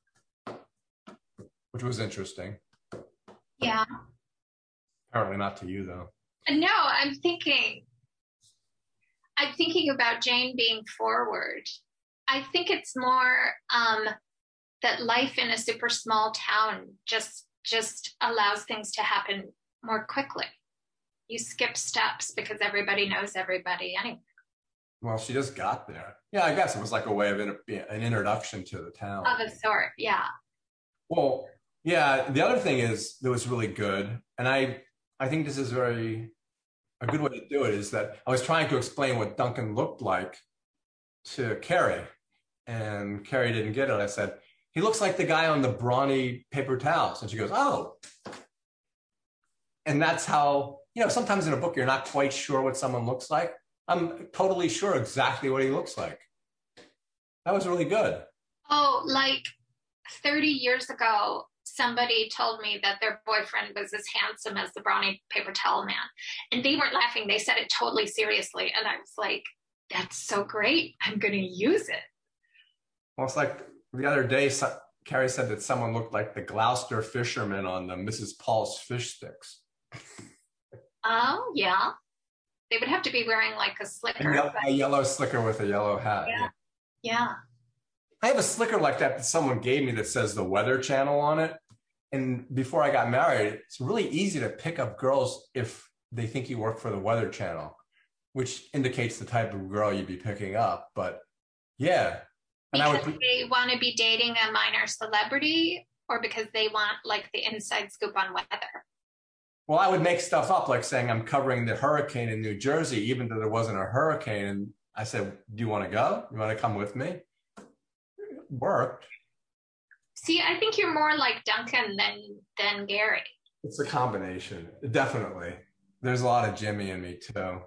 which was interesting. Yeah. Apparently not to you, though. No, I'm thinking, I'm thinking about Jane being forward. I think it's more um, that life in a super small town just just allows things to happen more quickly. You skip steps because everybody knows everybody anyway. Well, she just got there. Yeah, I guess it was like a way of in, an introduction to the town. Of a sort, yeah. Well, yeah, the other thing is that was really good, and I I think this is very, a good way to do it is that I was trying to explain what Duncan looked like to Carrie, and Carrie didn't get it. I said, he looks like the guy on the brawny paper towels. And she goes, oh. And that's how, you know, sometimes in a book, you're not quite sure what someone looks like. I'm totally sure exactly what he looks like. That was really good. Oh, like thirty years ago, somebody told me that their boyfriend was as handsome as the brawny paper towel man. And they weren't laughing. They said it totally seriously. And I was like, that's so great. I'm going to use it. Well, it's like the other day, Carrie said that someone looked like the Gloucester fisherman on the Missus Paul's fish sticks. Oh, yeah. They would have to be wearing like a slicker. A yellow, but... a yellow slicker with a yellow hat. Yeah. Yeah. I have a slicker like that that someone gave me that says the Weather Channel on it. And before I got married, it's really easy to pick up girls if they think you work for the Weather Channel, which indicates the type of girl you'd be picking up. But yeah. And because I would, they want to be dating a minor celebrity, or because they want like the inside scoop on weather? Well, I would make stuff up, like saying I'm covering the hurricane in New Jersey, even though there wasn't a hurricane. And I said, do you want to go? You want to come with me? It worked. See, I think you're more like Duncan than than Gary. It's a combination, definitely. There's a lot of Jimmy in me too.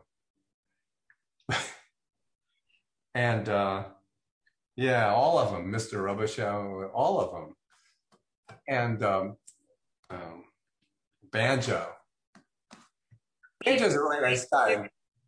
And uh, yeah, all of them, Mister Robichaux, all of them. And um, um, Banjo. Banjo's a really nice guy.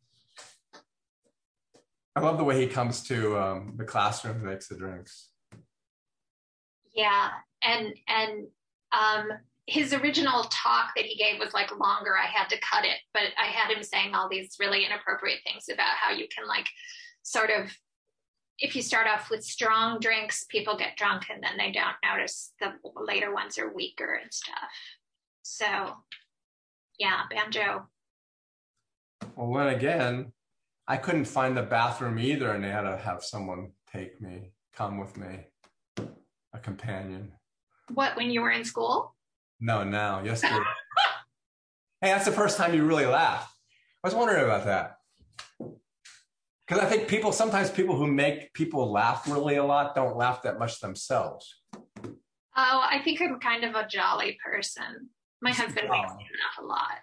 I love the way he comes to um, the classroom and makes the drinks. Yeah, and and um, his original talk that he gave was like longer. I had to cut it, but I had him saying all these really inappropriate things about how you can like sort of if you start off with strong drinks, people get drunk and then they don't notice the later ones are weaker and stuff. So yeah, banjo. Well, then again, I couldn't find the bathroom either, and they had to have someone take me, come with me, a companion. What, when you were in school? No, now, yesterday. Hey, that's the first time you really laughed. I was wondering about that. Because I think people, sometimes people who make people laugh really a lot don't laugh that much themselves. Oh, I think I'm kind of a jolly person. My husband makes me laugh a lot.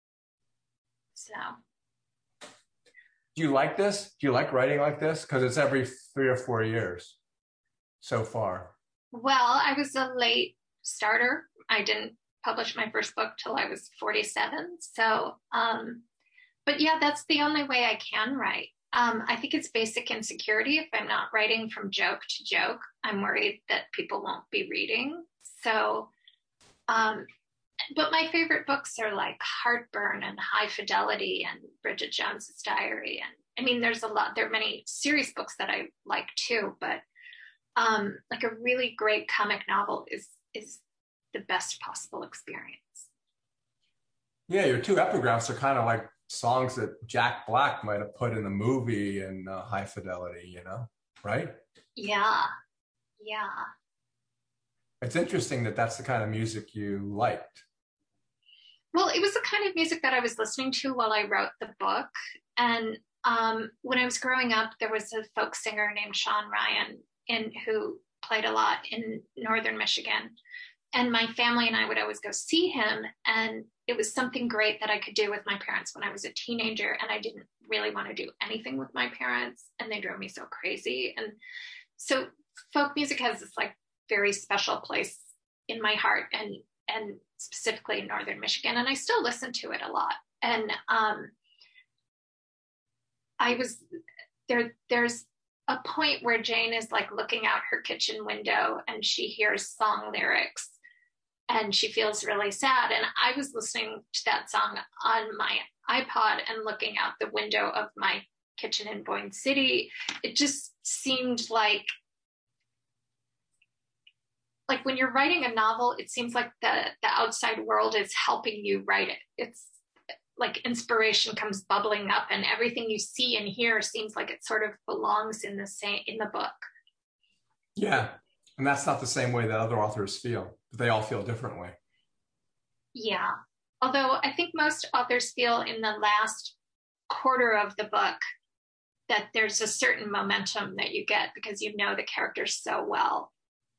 So. Do you like this? Do you like writing like this? Because it's every three or four years so far. Well, I was a late starter. I didn't publish my first book till I was forty-seven. So, um, but yeah, that's the only way I can write. Um, I think it's basic insecurity. If I'm not writing from joke to joke, I'm worried that people won't be reading. So, um, but my favorite books are like Heartburn and High Fidelity and Bridget Jones's Diary. And I mean, there's a lot, there are many serious books that I like too, but um, like a really great comic novel is, is the best possible experience. Yeah, your two epigraphs are kind of like songs that Jack Black might have put in the movie in uh, High Fidelity, you know, right? Yeah, yeah. It's interesting that that's the kind of music you liked. Well, it was the kind of music that I was listening to while I wrote the book. And um, when I was growing up, there was a folk singer named Sean Ryan in, who played a lot in northern Michigan. And my family and I would always go see him. And it was something great that I could do with my parents when I was a teenager. And I didn't really want to do anything with my parents. And they drove me so crazy. And so folk music has this like very special place in my heart, and and specifically in northern Michigan. And I still listen to it a lot. And um, I was there, there's a point where Jane is like looking out her kitchen window and she hears song lyrics and she feels really sad. And I was listening to that song on my iPod and looking out the window of my kitchen in Boyne City. It just seemed like, like when you're writing a novel, it seems like the, the outside world is helping you write it. It's like inspiration comes bubbling up and everything you see and hear seems like it sort of belongs in the same, in the book. Yeah. And that's not the same way that other authors feel, but they all feel differently. Yeah. Although I think most authors feel in the last quarter of the book that there's a certain momentum that you get because you know the characters so well.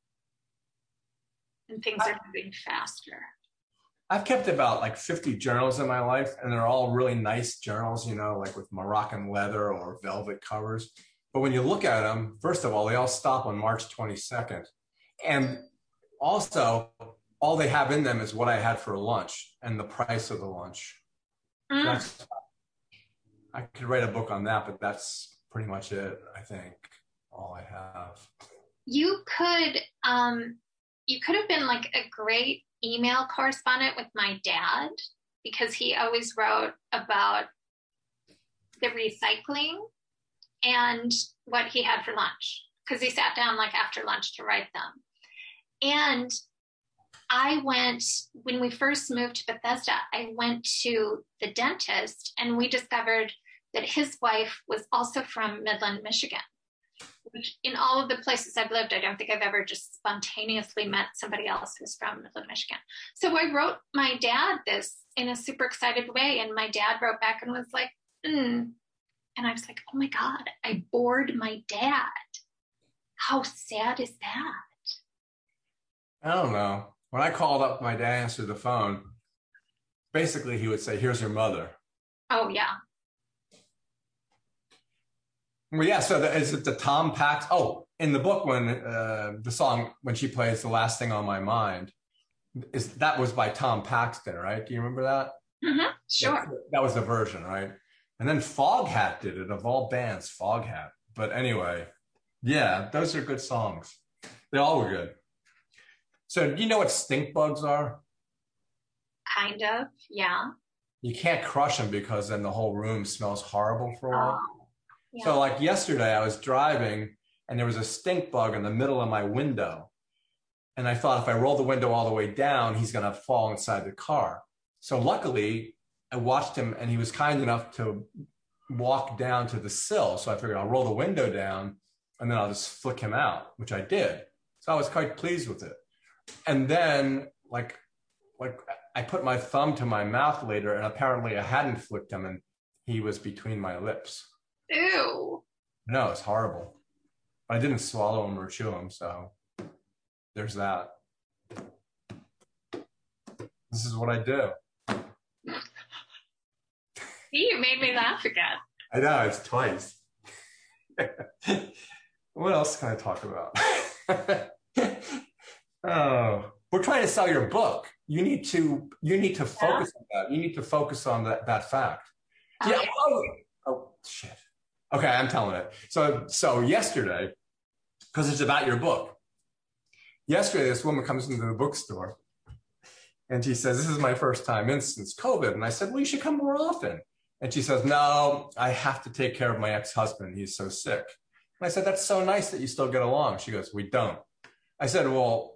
And things are moving faster. I've kept about like fifty journals in my life, and they're all really nice journals, you know, like with Moroccan leather or velvet covers. But when you look at them, first of all, they all stop on March twenty-second. And also, all they have in them is what I had for lunch and the price of the lunch. Mm. That's, I could write a book on that, but that's pretty much it, I think, all I have. You could... Um... You could have been like a great email correspondent with my dad because he always wrote about the recycling and what he had for lunch because he sat down like after lunch to write them. And I went, when we first moved to Bethesda, I went to the dentist and we discovered that his wife was also from Midland, Michigan. Which in all of the places I've lived, I don't think I've ever just spontaneously met somebody else who's from Midland, Michigan. So I wrote my dad this in a super excited way. And my dad wrote back and was like, mm. And I was like, oh my God, I bored my dad. How sad is that? I don't know. When I called up, my dad answered the phone. Basically, he would say, here's your mother. Oh, yeah. Well, yeah, so the, is it the Tom Paxton? Oh, in the book, when uh, the song, when she plays The Last Thing on My Mind, is that was by Tom Paxton, right? Do you remember that? Mm-hmm, sure. That, that was the version, right? And then Foghat did it, of all bands, Foghat. But anyway, yeah, those are good songs. They all were good. So do you know what stink bugs are? Kind of, yeah. You can't crush them because then the whole room smells horrible for a while. Oh. Yeah. So like yesterday I was driving and there was a stink bug in the middle of my window. And I thought if I roll the window all the way down, he's going to fall inside the car. So luckily, I watched him, and he was kind enough to walk down to the sill. So I figured I'll roll the window down, and then I'll just flick him out, which I did. So I was quite pleased with it. And then, like, like I put my thumb to my mouth later, and apparently I hadn't flicked him, and he was between my lips. Ew. No, it's horrible. I didn't swallow him or chew him, so there's that. This is what I do. You made me laugh again. I know, it's twice. What else can I talk about? Oh, we're trying to sell your book. You need to you need to focus yeah. on that. You need to focus on that, that fact. Okay. Yeah. Oh, oh shit. Okay, I'm telling it. So so yesterday, because it's about your book. Yesterday, this woman comes into the bookstore and she says, "This is my first time in since COVID." And I said, "Well, you should come more often." And she says, "No, I have to take care of my ex-husband. He's so sick." And I said, "That's so nice that you still get along." She goes, "We don't." I said, "Well,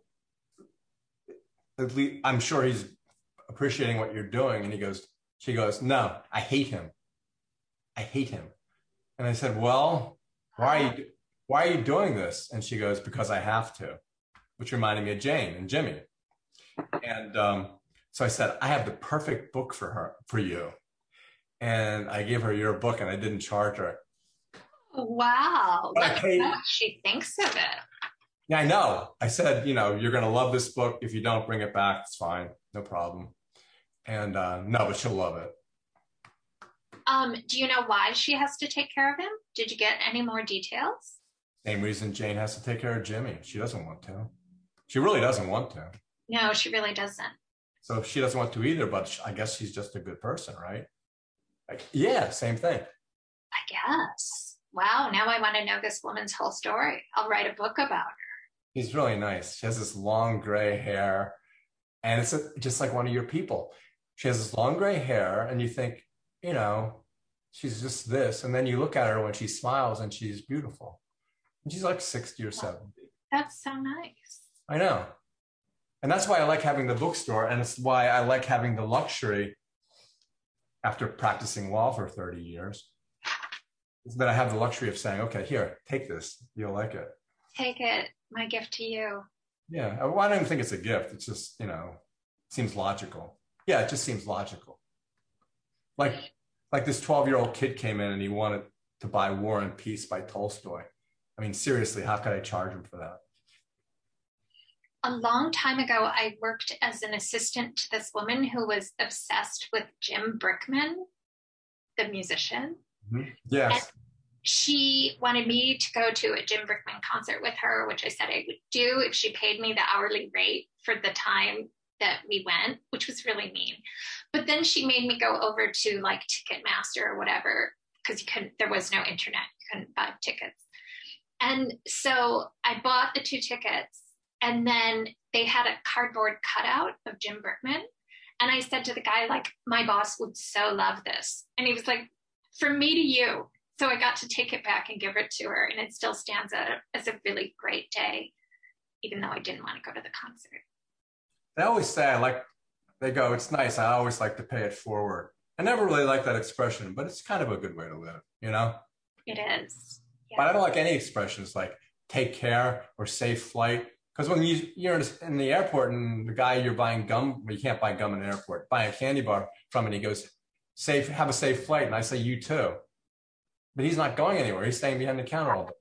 at least I'm sure he's appreciating what you're doing." And he goes, she goes, "No, I hate him. I hate him." And I said, "Well, why are you, why are you doing this?" And she goes, "Because I have to," which reminded me of Jane and Jimmy. And um, so I said, "I have the perfect book for her, for you." And I gave her your book, and I didn't charge her. Wow. But I paid, what she thinks of it. Yeah, I know. I said, you know, "You're going to love this book. If you don't, bring it back. It's fine. No problem." And uh, no, but she'll love it. Um, do you know why she has to take care of him? Did you get any more details? Same reason Jane has to take care of Jimmy. She doesn't want to. She really doesn't want to. No, she really doesn't. So she doesn't want to either, but I guess she's just a good person, right? Like, yeah, same thing. I guess. Wow, now I want to know this woman's whole story. I'll write a book about her. She's really nice. She has this long gray hair, and it's a, just like one of your people. She has this long gray hair, and you think, you know, she's just this. And then you look at her when she smiles, and she's beautiful. And she's like sixty or seventy. That's so nice. I know. And that's why I like having the bookstore, and it's why I like having the luxury, after practicing law for thirty years, is that I have the luxury of saying, "Okay, here, take this. You'll like it. Take it. My gift to you." Yeah. Well, I don't even think it's a gift. It's just, you know, seems logical. Yeah, it just seems logical. Like, like this twelve-year-old kid came in and he wanted to buy War and Peace by Tolstoy. I mean, seriously, how could I charge him for that? A long time ago, I worked as an assistant to this woman who was obsessed with Jim Brickman, the musician. Mm-hmm. Yes. And she wanted me to go to a Jim Brickman concert with her, which I said I would do if she paid me the hourly rate for the time that we went, which was really mean. But then she made me go over to like Ticketmaster or whatever, because you couldn't, there was no internet, you couldn't buy tickets. And so I bought the two tickets, and then they had a cardboard cutout of Jim Brickman. And I said to the guy, like, "My boss would so love this." And he was like, "From me to you." So I got to take it back and give it to her, and it still stands out as a really great day, even though I didn't want to go to the concert. They always say, I like, they go, "It's nice. I always like to pay it forward." I never really like that expression, but it's kind of a good way to live, you know? It is. Yeah. But I don't like any expressions like "take care" or "safe flight." Because when you, you're in the airport and the guy you're buying gum, well, you can't buy gum in an airport, buy a candy bar from, and he goes, "Safe, have a safe flight." And I say, "You too." But he's not going anywhere. He's staying behind the counter all day.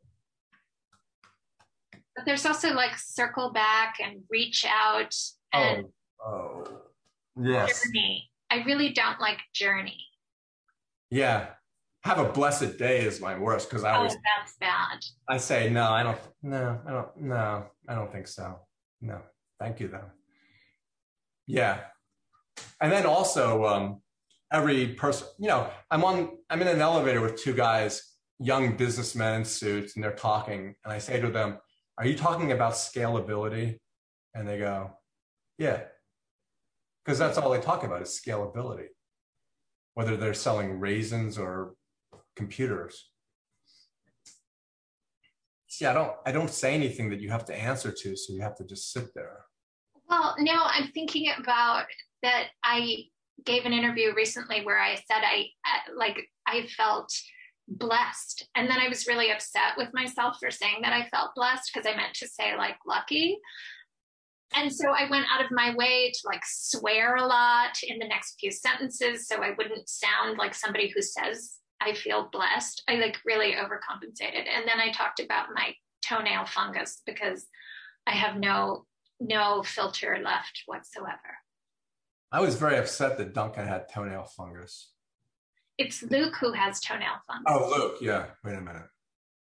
But there's also like circle back and reach out and oh, oh. Yes. journey. I really don't like journey. Yeah. "Have a blessed day" is my worst, because I oh, always that's bad. I say, no, I don't, no, I don't, no, I don't think so. No, thank you though. Yeah. And then also, um, every person, you know, I'm on, I'm in an elevator with two guys, young businessmen in suits, and they're talking. And I say to them, "Are you talking about scalability?" And they go, "Yeah." Because that's all they talk about is scalability, whether they're selling raisins or computers. see, I don't, I don't say anything that you have to answer to, so you have to just sit there. Well, now I'm thinking about that. I gave an interview recently where I said I, I like I felt blessed, and then I was really upset with myself for saying that I felt blessed because I meant to say like lucky. And so I went out of my way to like swear a lot in the next few sentences so I wouldn't sound like somebody who says I feel blessed. I like really overcompensated. And then I talked about my toenail fungus because I have no no filter left whatsoever. I was very upset that Duncan had toenail fungus. It's Luke who has toenail fungus. Oh, Luke, yeah. Wait a minute.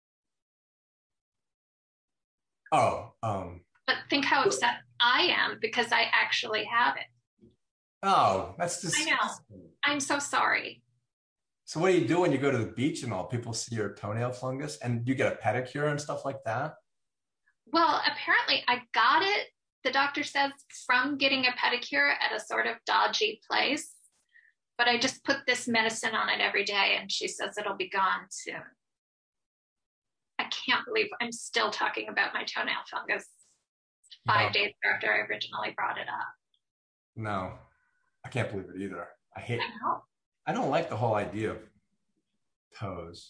Oh, um. But think how upset I am because I actually have it. Oh, that's just. I know. I'm so sorry. So what do you do when you go to the beach and all? People see your toenail fungus and you get a pedicure and stuff like that? Well, apparently I got it, the doctor says, from getting a pedicure at a sort of dodgy place. But I just put this medicine on it every day and she says it'll be gone soon. I can't believe I'm still talking about my toenail fungus five no. days after I originally brought it up. No, I can't believe it either. I hate it. I know. I don't like the whole idea of toes.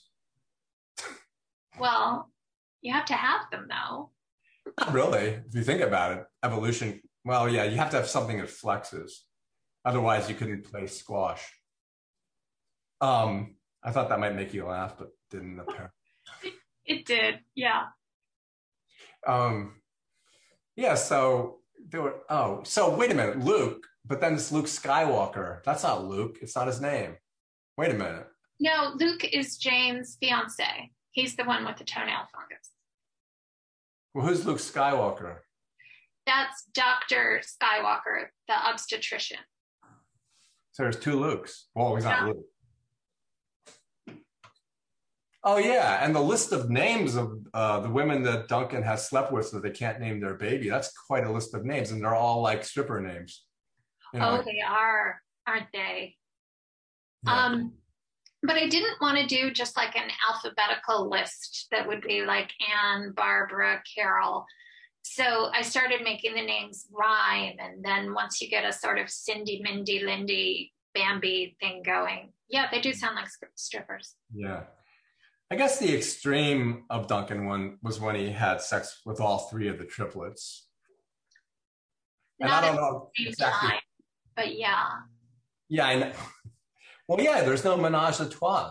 Well, you have to have them though. Not really. If you think about it, evolution, well, yeah, you have to have something that flexes. Otherwise, you couldn't play squash. Um, I thought that might make you laugh, but didn't apparently. It did, yeah. Um, yeah, so there were, oh, so wait a minute, Luke, but then it's Luke Skywalker. That's not Luke. It's not his name. Wait a minute. No, Luke is Jane's fiance. He's the one with the toenail fungus. Well, who's Luke Skywalker? That's Doctor Skywalker, the obstetrician. So there's two Lukes. Well, he's not yeah. Luke. Oh, yeah. And the list of names of uh, the women that Duncan has slept with so they can't name their baby. That's quite a list of names. And they're all like stripper names. You know, oh, like, they are, aren't they? Yeah. Um, but I didn't want to do just like an alphabetical list that would be like Anne, Barbara, Carol. So I started making the names rhyme. And then once you get a sort of Cindy, Mindy, Lindy, Bambi thing going, yeah, they do sound like strippers. Yeah. I guess the extreme of Duncan one was when he had sex with all three of the triplets. And Not I don't at know the same exactly. time, but yeah. Yeah, I know. Well, yeah, there's no menage a trois.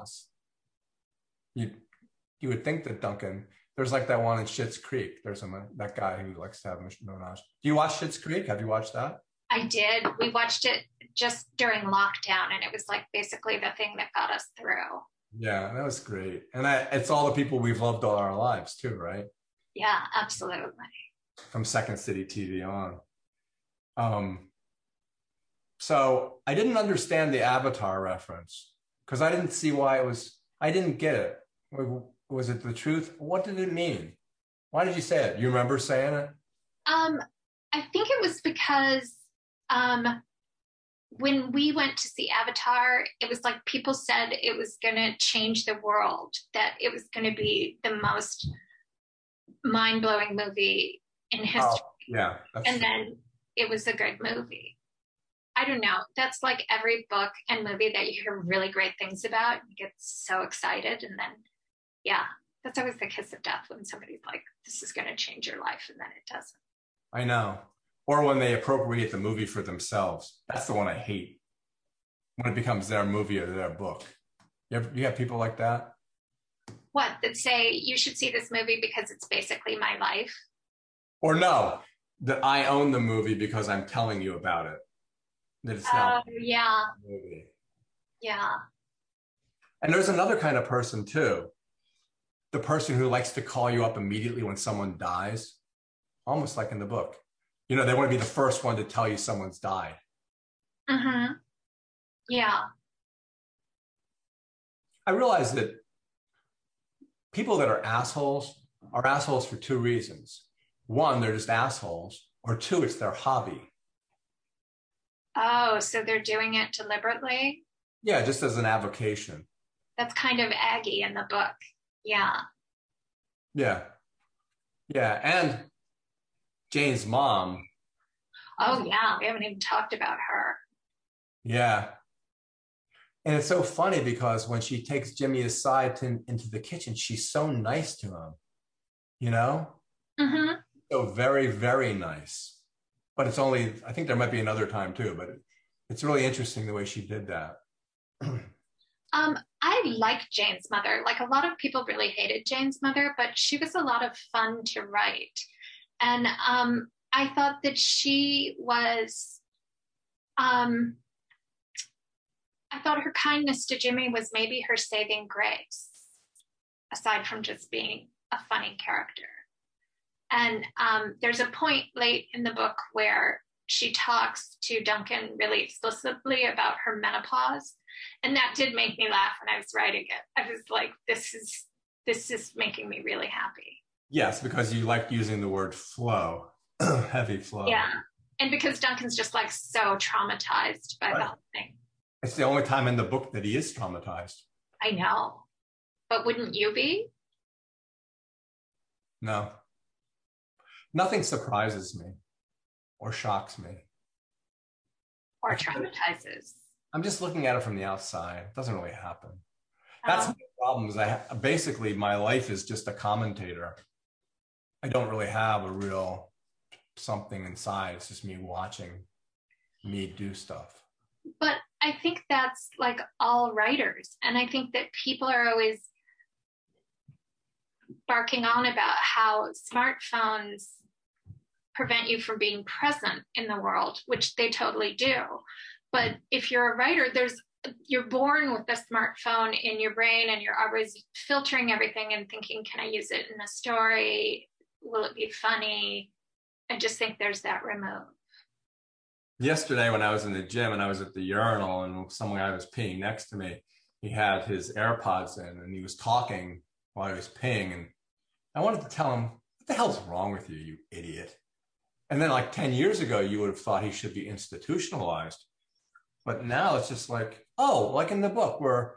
You you would think that Duncan, there's like that one in Schitt's Creek. There's a that guy who likes to have menage. Do you watch Schitt's Creek? Have you watched that? I did. We watched it just during lockdown, and it was like basically the thing that got us through. Yeah, that was great. And I, it's all the people we've loved all our lives too, right? Yeah, absolutely. From Second City T V on. Um, so I didn't understand the Avatar reference because I didn't see why it was, I didn't get it. Was it the truth? What did it mean? Why did you say it? You remember saying it? Um, I think it was because um, when we went to see Avatar, it was like people said it was going to change the world, that it was going to be the most mind-blowing movie in history. Oh, yeah. And then it was a good movie. I don't know. That's like every book and movie that you hear really great things about. You get so excited. And then, yeah, that's always the kiss of death when somebody's like, this is going to change your life. And then it doesn't. I know. Or when they appropriate the movie for themselves. That's the one I hate. When it becomes their movie or their book. You have, you have people like that? What, that say you should see this movie because it's basically my life? Or no, that I own the movie because I'm telling you about it. That it's not. Oh, yeah. A movie. Yeah. And there's another kind of person too. The person who likes to call you up immediately when someone dies. Almost like in the book. You know, they want to be the first one to tell you someone's died. Mm-hmm. Yeah. I realize that people that are assholes are assholes for two reasons. One, they're just assholes. Or two, it's their hobby. Oh, so they're doing it deliberately? Yeah, just as an avocation. That's kind of Aggie in the book. Yeah. Yeah. Yeah, and Jane's mom. Oh yeah, we haven't even talked about her. Yeah. And it's so funny because when she takes Jimmy aside to, into the kitchen, she's so nice to him, you know? Mm-hmm. So very, very nice. But it's only, I think there might be another time too, but it's really interesting the way she did that. Um, I like Jane's mother. Like a lot of people really hated Jane's mother, but she was a lot of fun to write. And um, I thought that she was, um, I thought her kindness to Jimmy was maybe her saving grace, aside from just being a funny character. And um, there's a point late in the book where she talks to Duncan really explicitly about her menopause. And that did make me laugh when I was writing it. I was like, this is this is making me really happy. Yes, because you like using the word flow, heavy flow. Yeah. And because Duncan's just like so traumatized by right. the whole thing. It's the only time in the book that he is traumatized. I know. But wouldn't you be? No. Nothing surprises me or shocks me. Or traumatizes. I'm just looking at it from the outside. It doesn't really happen. That's um, my problem. Is I have, basically my life is just a commentator. I don't really have a real something inside. It's just me watching me do stuff. But I think that's like all writers. And I think that people are always barking on about how smartphones prevent you from being present in the world, which they totally do. But if you're a writer, there's you're born with a smartphone in your brain and you're always filtering everything and thinking, can I use it in a story? Will it be funny? I just think there's that remove. Yesterday when I was in the gym and I was at the urinal and some guy was peeing next to me, he had his AirPods in and he was talking while he was peeing. And I wanted to tell him, what the hell's wrong with you, you idiot? And then like ten years ago, you would have thought he should be institutionalized. But now it's just like, oh, like in the book where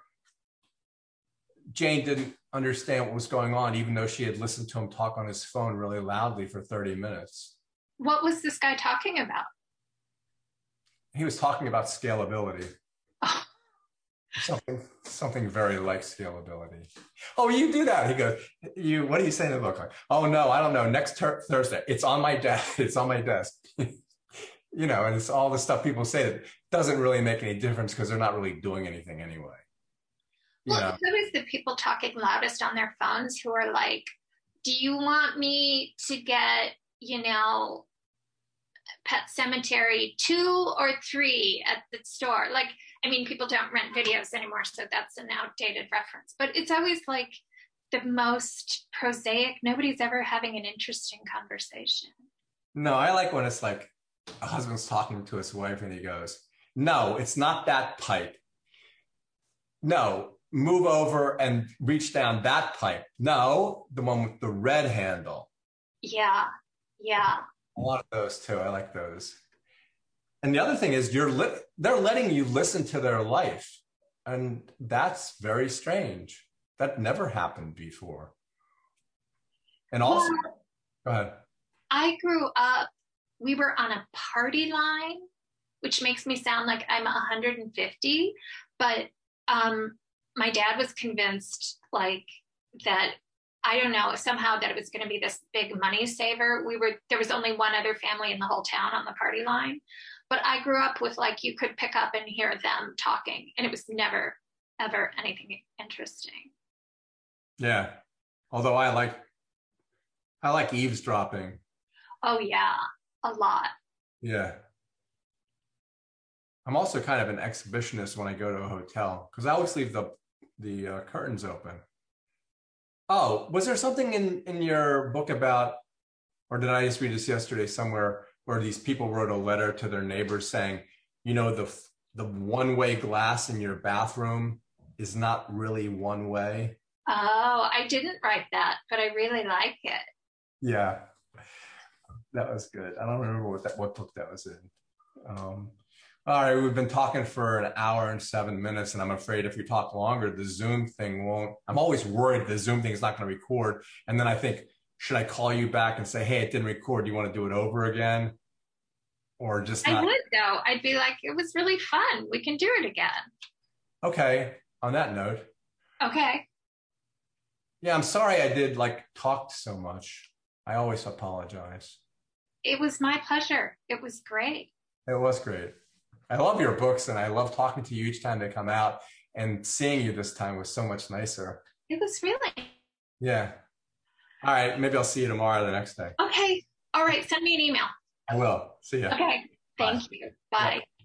Jane didn't understand what was going on, even though she had listened to him talk on his phone really loudly for thirty minutes. What was this guy talking about? He was talking about scalability. Oh. Something, something very like scalability. Oh, you do that. He goes, you, what do you say in the book? Like, oh no, I don't know. Next ter- Thursday, it's on my desk. It's on my desk. You know, and it's all the stuff people say that doesn't really make any difference because they're not really doing anything anyway. You well, know? It's always the people talking loudest on their phones who are like, do you want me to get, you know, Pet Cemetery two or three at the store? Like, I mean, people don't rent videos anymore, so that's an outdated reference. But it's always like the most prosaic. Nobody's ever having an interesting conversation. No, I like when it's like a husband's talking to his wife and he goes, no, it's not that pipe. No, move over and reach down that pipe. No, the one with the red handle. Yeah, yeah. A lot of those too. I like those. And the other thing is you're li- they're letting you listen to their life. And that's very strange. That never happened before. And also, well, go ahead. I grew up, we were on a party line, which makes me sound like I'm one hundred fifty, but um, my dad was convinced like that, I don't know, somehow that it was going to be this big money saver. We were, there was only one other family in the whole town on the party line, but I grew up with like, you could pick up and hear them talking and it was never, ever anything interesting. Yeah. Although I like, I like eavesdropping. Oh yeah, a lot. Yeah. I'm also kind of an exhibitionist when I go to a hotel because I always leave the, the uh, curtains open. Oh, was there something in, in your book about, or did I just read this yesterday somewhere where these people wrote a letter to their neighbors saying, you know, the the one-way glass in your bathroom is not really one way? Oh, I didn't write that, but I really like it. Yeah, that was good. I don't remember what that what book that was in. Um, all right, we've been talking for an hour and seven minutes, and I'm afraid if we talk longer, the Zoom thing won't. I'm always worried the Zoom thing is not going to record, and then I think, should I call you back and say, hey, it didn't record. Do you want to do it over again? Or just not? I would though. I'd be like, it was really fun. We can do it again. Okay. On that note. Okay. Yeah, I'm sorry I did like talked so much. I always apologize. It was my pleasure. It was great. It was great. I love your books and I love talking to you each time they come out, and seeing you this time was so much nicer. It was really. Yeah. All right. Maybe I'll see you tomorrow or the next day. Okay. All right. Send me an email. I will. See ya. Okay. Thank Bye. you. Bye. Yeah.